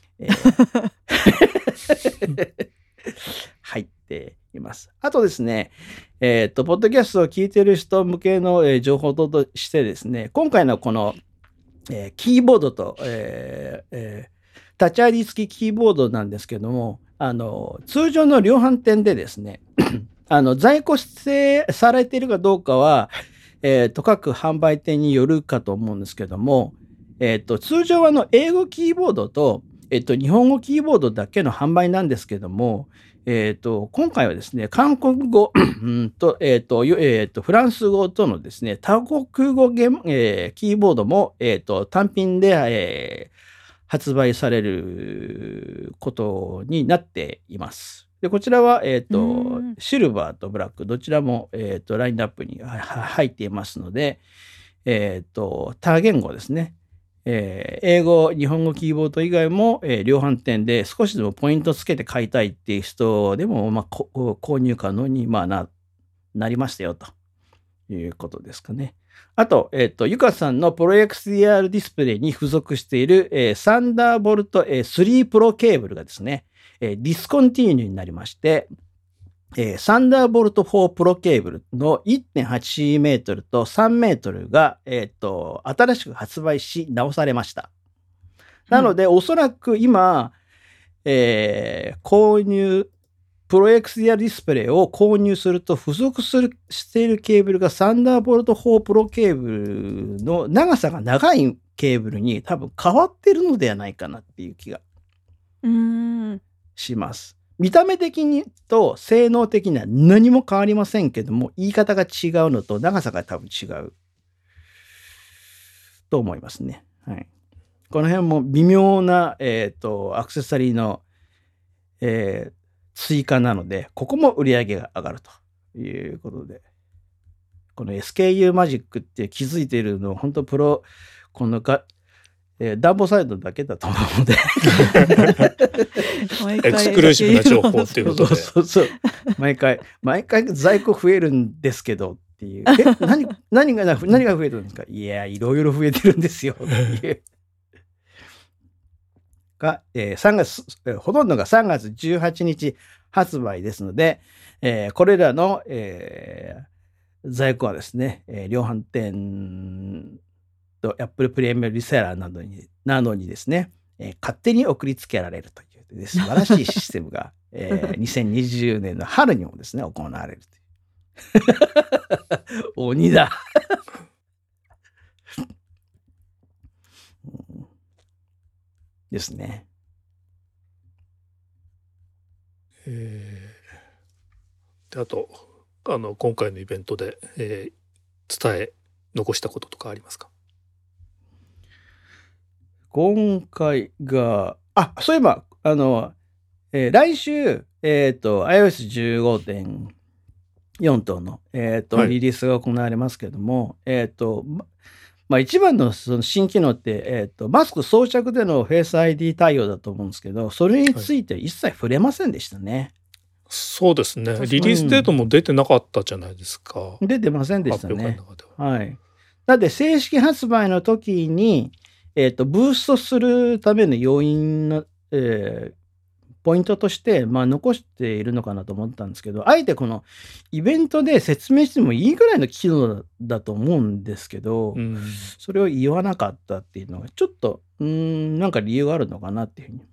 入っています。あとですね、ポッドキャストを聞いている人向けの、情報としてですね、今回のこの、キーボードと、タッチ ID 付きキーボードなんですけども、通常の量販店でですね、在庫指定されているかどうかは、各販売店によるかと思うんですけども、通常は英語キーボードと、日本語キーボードだけの販売なんですけども、今回はですね、韓国語と、フランス語とのですね、多国語キーボードも、単品で、発売されることになっています。で、こちらは、シルバーとブラック、どちらも、ラインナップに入っていますので、多言語ですね。英語、日本語キーボード以外も、量販店で少しでもポイントつけて買いたいっていう人でも、購入可能に、なりましたよということですかね。あと、ゆかさんのプロ XDR ディスプレイに付属している、サンダーボルト、3プロケーブルがですね、ディスコンティニューになりまして、サンダーボルト4プロケーブルの 1.8 メートルと3メートルが、新しく発売し直されました。なので、おそらく今、購入、プロ XDR ディスプレイを購入すると付属しているケーブルがサンダーボルト4プロケーブルの長さが長いケーブルに多分変わってるのではないかなっていう気がします。見た目的にと性能的には何も変わりませんけども、言い方が違うのと長さが多分違うと思いますね。はい。この辺も微妙な、アクセサリーの、追加なので、ここも売り上げが上がるということで、この SKU マジックって気づいているのは本当このダンボサイドだけだと思うのでエクスクルーシブな情報っていうことでそう毎回在庫増えるんですけどっていう何が増えてるんですか。いやいろいろ増えてるんですよっていうが、ほとんどが3月18日発売ですので、これらの、在庫はですね、量販店と Apple プレミアムリセラーなどにですね、勝手に送りつけられるという、素晴らしいシステムが、2020年の春にもですね、行われるという。鬼だ。ですね。 であと今回のイベントで、伝え残したこととかありますか。 今回がそういえば来週iOS15.4 等のリリースが行われますけども、一番のその新機能って、マスク装着でのフェイス ID 対応だと思うんですけど、それについて一切触れませんでしたね。 そうですね。 確かにリリースデートも出てなかったじゃないですか。 出てませんでした発表会ね。 の中では。 はい。だって正式発売の時に、ブーストするための要因の、ポイントとして、残しているのかなと思ったんですけど、あえてこのイベントで説明してもいいぐらいの機能だと思うんですけど、それを言わなかったっていうのが、ちょっと、なんか理由があるのかなっていうふうに。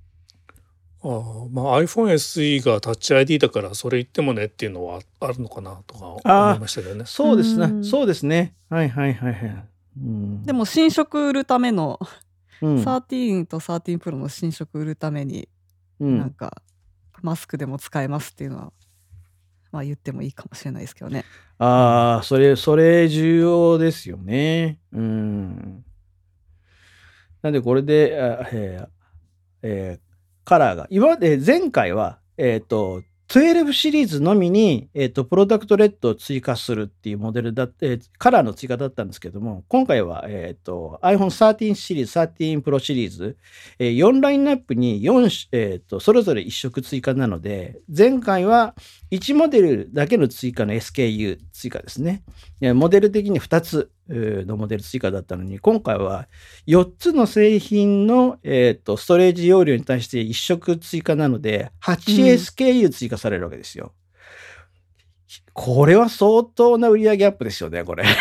iPhone SE がタッチ ID だからそれ言ってもねっていうのはあるのかなとか思いましたけどね。 そうですね。そうですね。はいはいはいはい。 でも新色売るための、 うん 13と13 Pro の新色売るために、なんかマスクでも使えますっていうのは、言ってもいいかもしれないですけどね。 それ重要ですよね。なんでこれで、カラーが、今まで前回は、12シリーズのみに、プロダクトレッドを追加するっていうモデルカラーの追加だったんですけども、今回は、iPhone 13シリーズ、13 Pro シリーズ、4ラインナップに4、それぞれ1色追加なので、前回は1モデルだけの追加の SKU 追加ですね。モデル的に2つのモデル追加だったのに、今回は4つの製品の、ストレージ容量に対して1色追加なので、8SKU 追加されるわけですよ。これは相当な売上アップですよね、これ。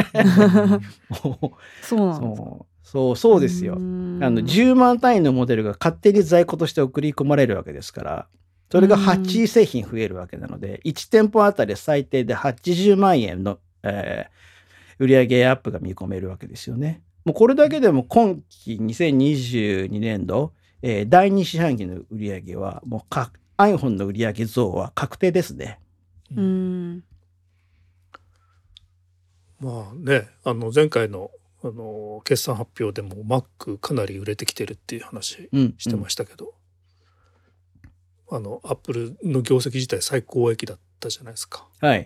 そうなんですか。 そうですよ。10万単位のモデルが勝手に在庫として送り込まれるわけですから、それが8製品増えるわけなので、1店舗あたり最低で80万円の、売上アップが見込めるわけですよね。もうこれだけでも今期2022年度、第2四半期の売上はもうiPhone の売上増は確定ですね。 前回の決算発表でも Mac かなり売れてきてるっていう話してましたけど、Apple の業績自体最高益だったじゃないですか。 はい。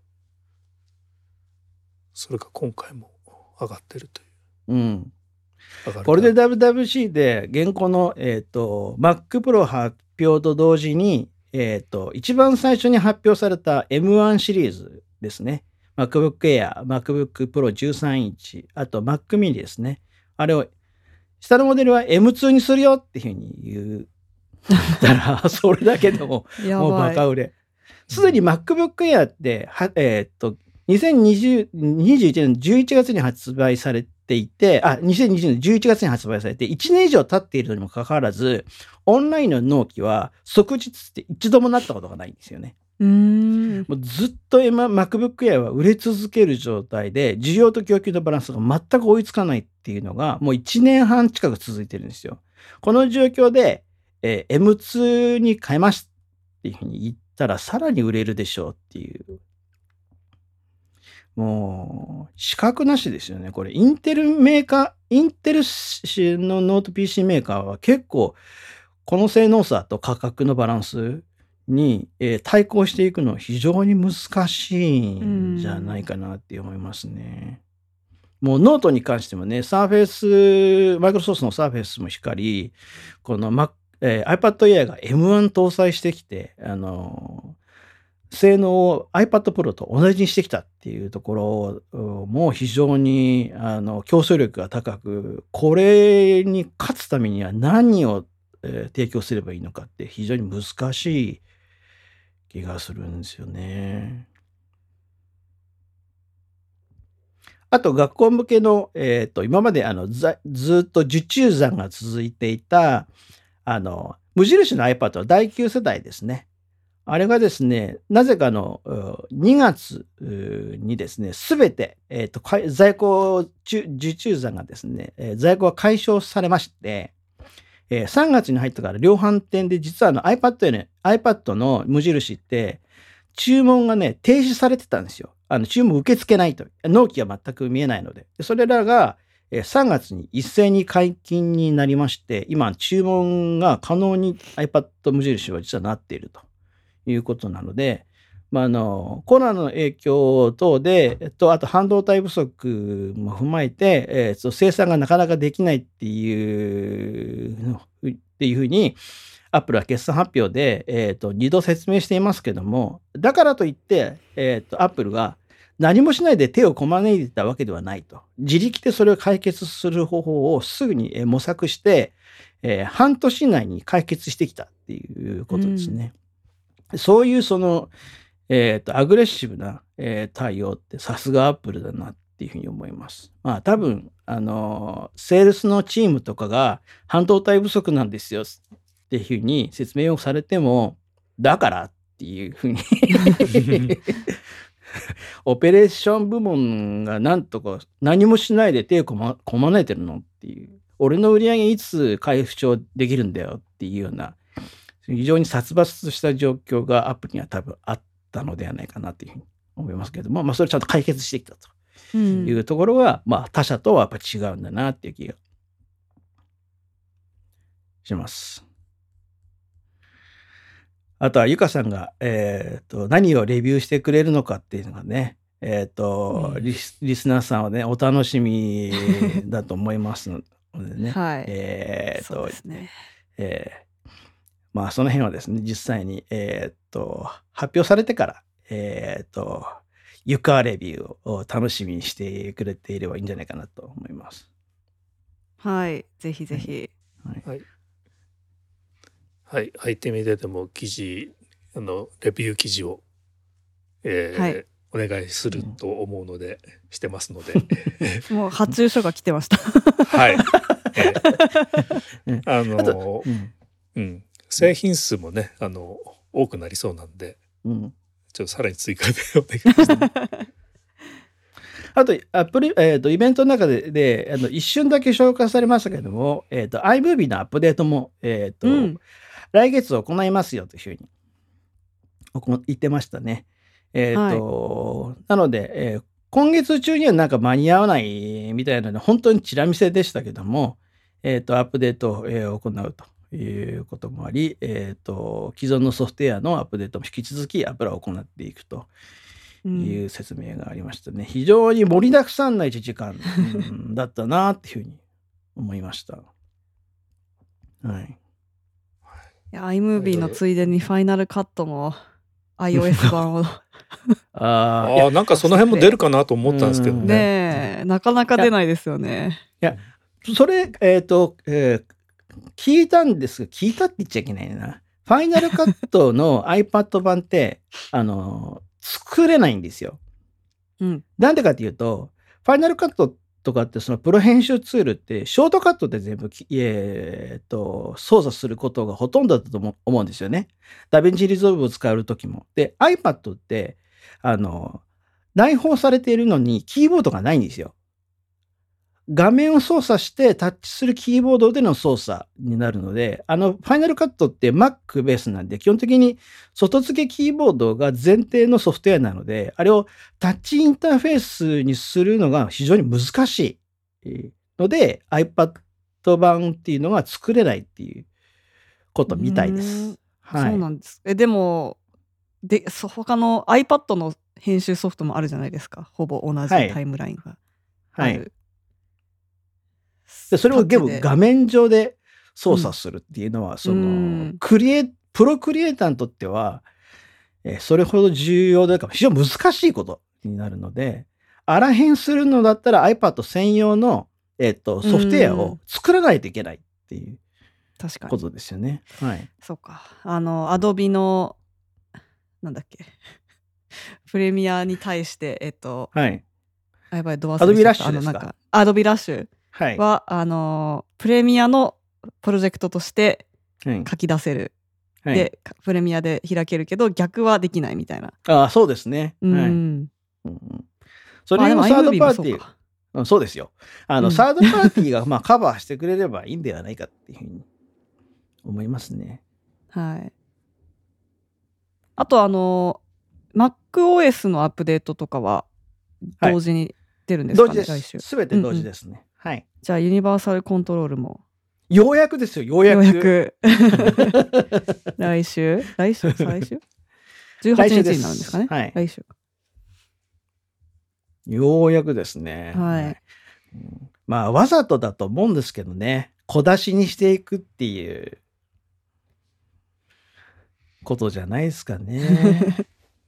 それが今回も上がってるという。 これで WWC で現行の、Mac Pro 発表と同時に、一番最初に発表された M1 シリーズですね。MacBook Air、MacBook Pro 13インチ、あと Mac mini ですね。あれを、下のモデルは M2 にするよっていうふうに言ったら、それだけでももうバカ売れ。すでに MacBook Air って、2021年11月に発売されていて、2020年11月に発売されて、1年以上経っているのにもかかわらず、オンラインの納期は即日って一度もなったことがないんですよね。もうずっとMacBook Air は売れ続ける状態で、需要と供給のバランスが全く追いつかないっていうのが、もう1年半近く続いてるんですよ。この状況で、M2 に変えますっていうふうに言ったら、さらに売れるでしょうっていう。もう、資格なしですよね。これ、インテルのノート PC メーカーは結構、この性能差と価格のバランスに、対抗していくのは非常に難しいんじゃないかなって思いますね。もうノートに関してもね、マイクロソフトのサーフェイスもしかり、このiPad Air が M1 搭載してきて、性能を iPad Pro と同じにしてきたっていうところも非常に競争力が高く、これに勝つためには何を提供すればいいのかって非常に難しい気がするんですよね。あと学校向けの、今までずっと受注残が続いていた無印の iPad の第9世代ですね。あれがですね、なぜかの2月にですね、すべて、受注残がですね、在庫が解消されまして、3月に入ったから量販店で実はiPad の無印って注文がね、停止されてたんですよ。注文受け付けないと。納期は全く見えないので。それらが3月に一斉に解禁になりまして、今注文が可能に iPad 無印は実はなっているということなので、コロナの影響等で、あと半導体不足も踏まえて、生産がなかなかできないっていうふうに、 アップルは決算発表で、2度説明していますけども、だからといって、アップルが何もしないで手をこまねいてたわけではないと。自力でそれを解決する方法をすぐに模索して、半年以内に解決してきたっていうことですね。そういうその、アグレッシブな、対応ってさすがアップルだなっていうふうに思います。まあ多分、セールスのチームとかが半導体不足なんですよっていうふうに説明をされても、だからっていうふうにオペレーション部門がなんとか何もしないで手をこまねいてるのっていう、俺の売り上げいつ回復調できるんだよっていうような、非常に殺伐とした状況がアップルには多分あったのではないかなというふうに思いますけども、まあそれちゃんと解決してきたというところが、まあ他社とはやっぱ違うんだなっていう気がします。あとはゆかさんが、何をレビューしてくれるのかっていうのがね、リスナーさんはね、お楽しみだと思いますのでね。 はい。そうですね。 まあその辺はですね、実際に、発表されてから、ゆかレビューを楽しみにしてくれていればいいんじゃないかなと思います。 はい、ぜひぜひ。 はい。はい、入ってみてでも記事、レビュー記事を、はい、お願いすると思うので、してますので。 もう発注書が来てました。 はい。製品数もね、多くなりそうなんで、ちょっとさらに追加でお願いします。 あと、イベントの中で、一瞬だけ紹介されましたけれども、iMovie のアップデートも、来月行いますよというふうに言ってましたね。なので、今月中にはなんか間に合わないみたいなので、本当にチラ見せでしたけども、アップデートを行うということもあり、既存のソフトウェアのアップデートも引き続きアップルは行っていくという説明がありましたね。非常に盛りだくさんな1時間だったなっていうふうに思いました。はい。 iMovie のついでにファイナルカットも iOS 版をなんかその辺も出るかなと思ったんですけどね。なかなか出ないですよね。 いや、それ、聞いたんですが、聞いたって言っちゃいけないな。ファイナルカットの iPad 版って、作れないんですよ。なんでかっていうと、ファイナルカットとかってそのプロ編集ツールってショートカットで全部操作することがほとんどだと思うんですよね。ダヴィンチリゾルブを使うときも。で、iPad って内包されているのにキーボードがないんですよ。画面を操作してタッチするキーボードでの操作になるので、ファイナルカットって Mac ベースなんで、基本的に外付けキーボードが前提のソフトウェアなので、あれをタッチインターフェースにするのが非常に難しいので、iPad 版っていうのが作れないっていうことみたいです。 はい。そうなんです。でも、他の iPad の編集ソフトもあるじゃないですか。ほぼ同じタイムラインがある。 でそれを画面上で操作するっていうのは、プロクリエイターにとっては、それほど重要で非常に難しいことになるので、あらへんするのだったら iPad 専用の、ソフトウェアを作らないといけないっていうことですよね。はい。 そうか。Adobe の、なんだっけ。プレミアに対して、 はい。 やばい、ドアスレ Adobe ラッシュですか。 Adobe ラッシュ。は、プレミアのプロジェクトとして書き出せる。で、プレミアで開けるけど、逆はできないみたいな。 そうですね。それもサードパーティー。そうですよ。サードパーティーがカバーしてくれればいいんではないかっていうふうに思いますね。 はい。あと、MacOS のアップデートとかは同時に出るんですかね、来週。 すべて同時ですね。はい。 じゃあユニバーサルコントロールもようやくですよ。ようやく来週再来週18日になるんですかね。 はい。 来週ようやくですね。 はい。 まあわざとだと思うんですけどね。小出しにしていくっていうことじゃないですかね。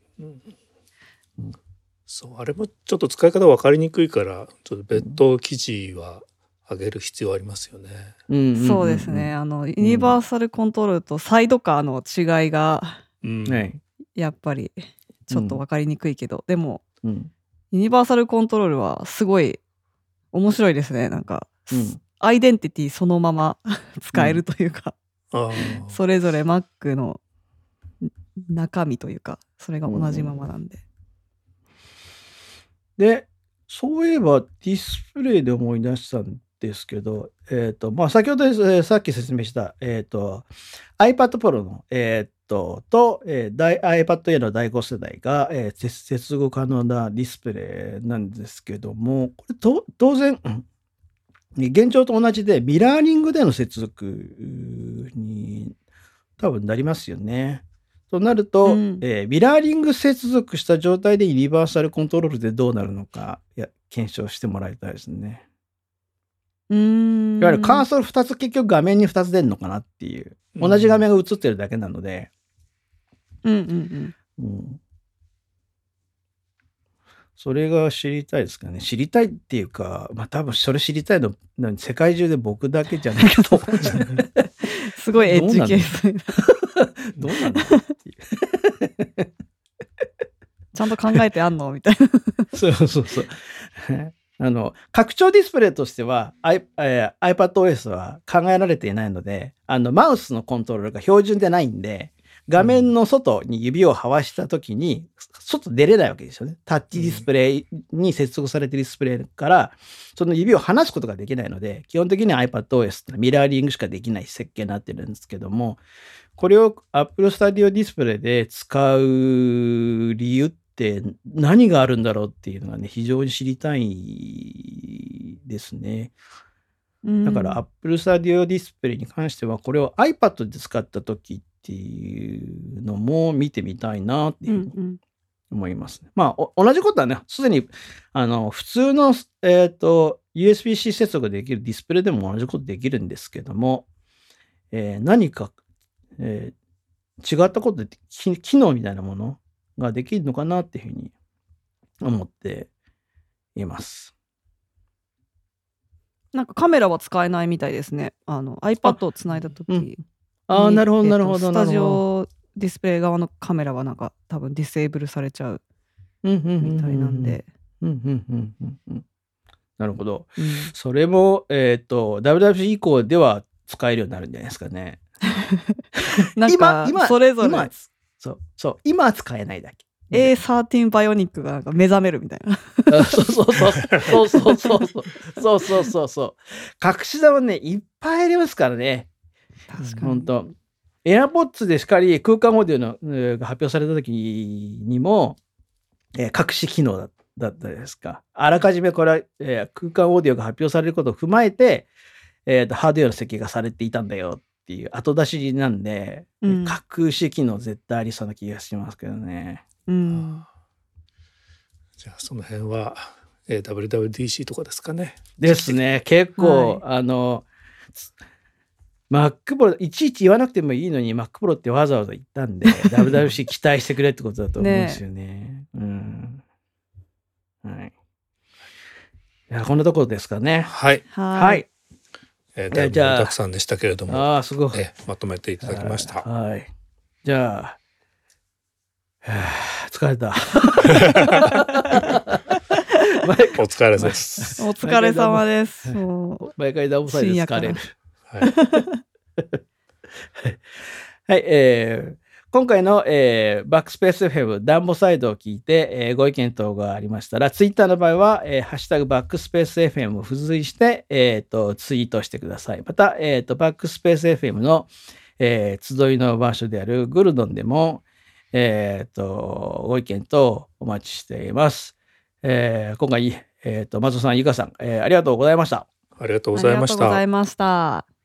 そうあれもちょっと使い方分かりにくいからちょっと別途記事は上げる必要ありますよね。 そうですね。ユニバーサルコントロールとサイドカーの違いが、やっぱりちょっと分かりにくいけど、でも、ユニバーサルコントロールはすごい面白いですね。なんか、アイデンティティそのまま使えるというか、それぞれ Mac の中身というか、それが同じままなんで。 で、そういえばディスプレイで思い出したんですけど、先ほど、さっき説明した、iPad Pro の、iPad Air の第5世代が、接続可能なディスプレイなんですけども、これ当然、現状と同じでミラーリングでの接続に多分なりますよね。となると、ミラーリング接続した状態でユニバーサルコントロールでどうなるのか検証してもらいたいですね。いわゆるカーソル2つ結局画面に2つ出るのかなっていう。同じ画面が映ってるだけなので。それが知りたいですかね。知りたいっていうか、多分それ知りたいの世界中で僕だけじゃないけど。 すごいエッジケース。 どうなんだっていう。 ちゃんと考えてあんのみたいな。 そう。拡張ディスプレイとしては、iPadOS は考えられていないので、マウスのコントロールが標準でないんで、画面の外に指をはわしたときに、外出れないわけですよね。タッチディスプレイに接続されているディスプレイから、その指を離すことができないので、基本的には iPadOS ってミラーリングしかできない設計になってるんですけども、これを Apple Studio ディスプレイで使う理由って何があるんだろうっていうのがね、非常に知りたいですね。だから Apple Studio ディスプレイに関しては、これを iPad で使った時っていうのも見てみたいなっていうふうに思いますね。同じことはね、すでに普通の、USB-C 接続できるディスプレイでも同じことできるんですけども、何か、違ったことで機能みたいなものができるのかなっていうふうに思っています。 なんかカメラは使えないみたいですね。iPad をつないだとき。 なるほど、なるほど。 スタジオディスプレイ側のカメラはなんか多分ディセーブルされちゃうみたいなんで。 なるほど。それも、WWDC 以降では使えるようになるんじゃないですかね。 なんかそれぞれ。 そう。今は使えないだけ。 A13 バイオニックがなんか目覚めるみたいな。 そう。隠し玉ね、いっぱいありますからね。 確かに。 本当。AirPods でしかり空間オーディオのが発表された時にも、隠し機能だったですか。あらかじめこれは、空間オーディオが発表されることを踏まえて、ハードウェアの設計がされていたんだよっていう後出しなんで、隠し機能絶対ありそうな気がしますけどね。 じゃあその辺は、WWDC とかですかね。 ですね。結構、Mac Pro いちいち言わなくてもいいのに Mac Pro ってわざわざ言ったんでWWDC 期待してくれってことだと思うんですよね。はい。いやこんなところですかね。 はい。 はい。 だいぶたくさんでしたけれども、 すごい。 まとめていただきました。 はい。じゃあ、疲れた。 お疲れ様です。 お疲れ様です。 毎回ダボされて疲れる。はい。今回の、バックスペース FM ダンボサイドを聞いて、ご意見等がありましたら、ツイッターの場合は、ハッシュタグバックスペース FM を付随して、ツイートしてください。また、バックスペース FM の、集いの場所であるグルドンでも、ご意見等お待ちしています。今回、松尾さん、ゆかさん、ありがとうございました。 ありがとうございました。 ありがとうございました。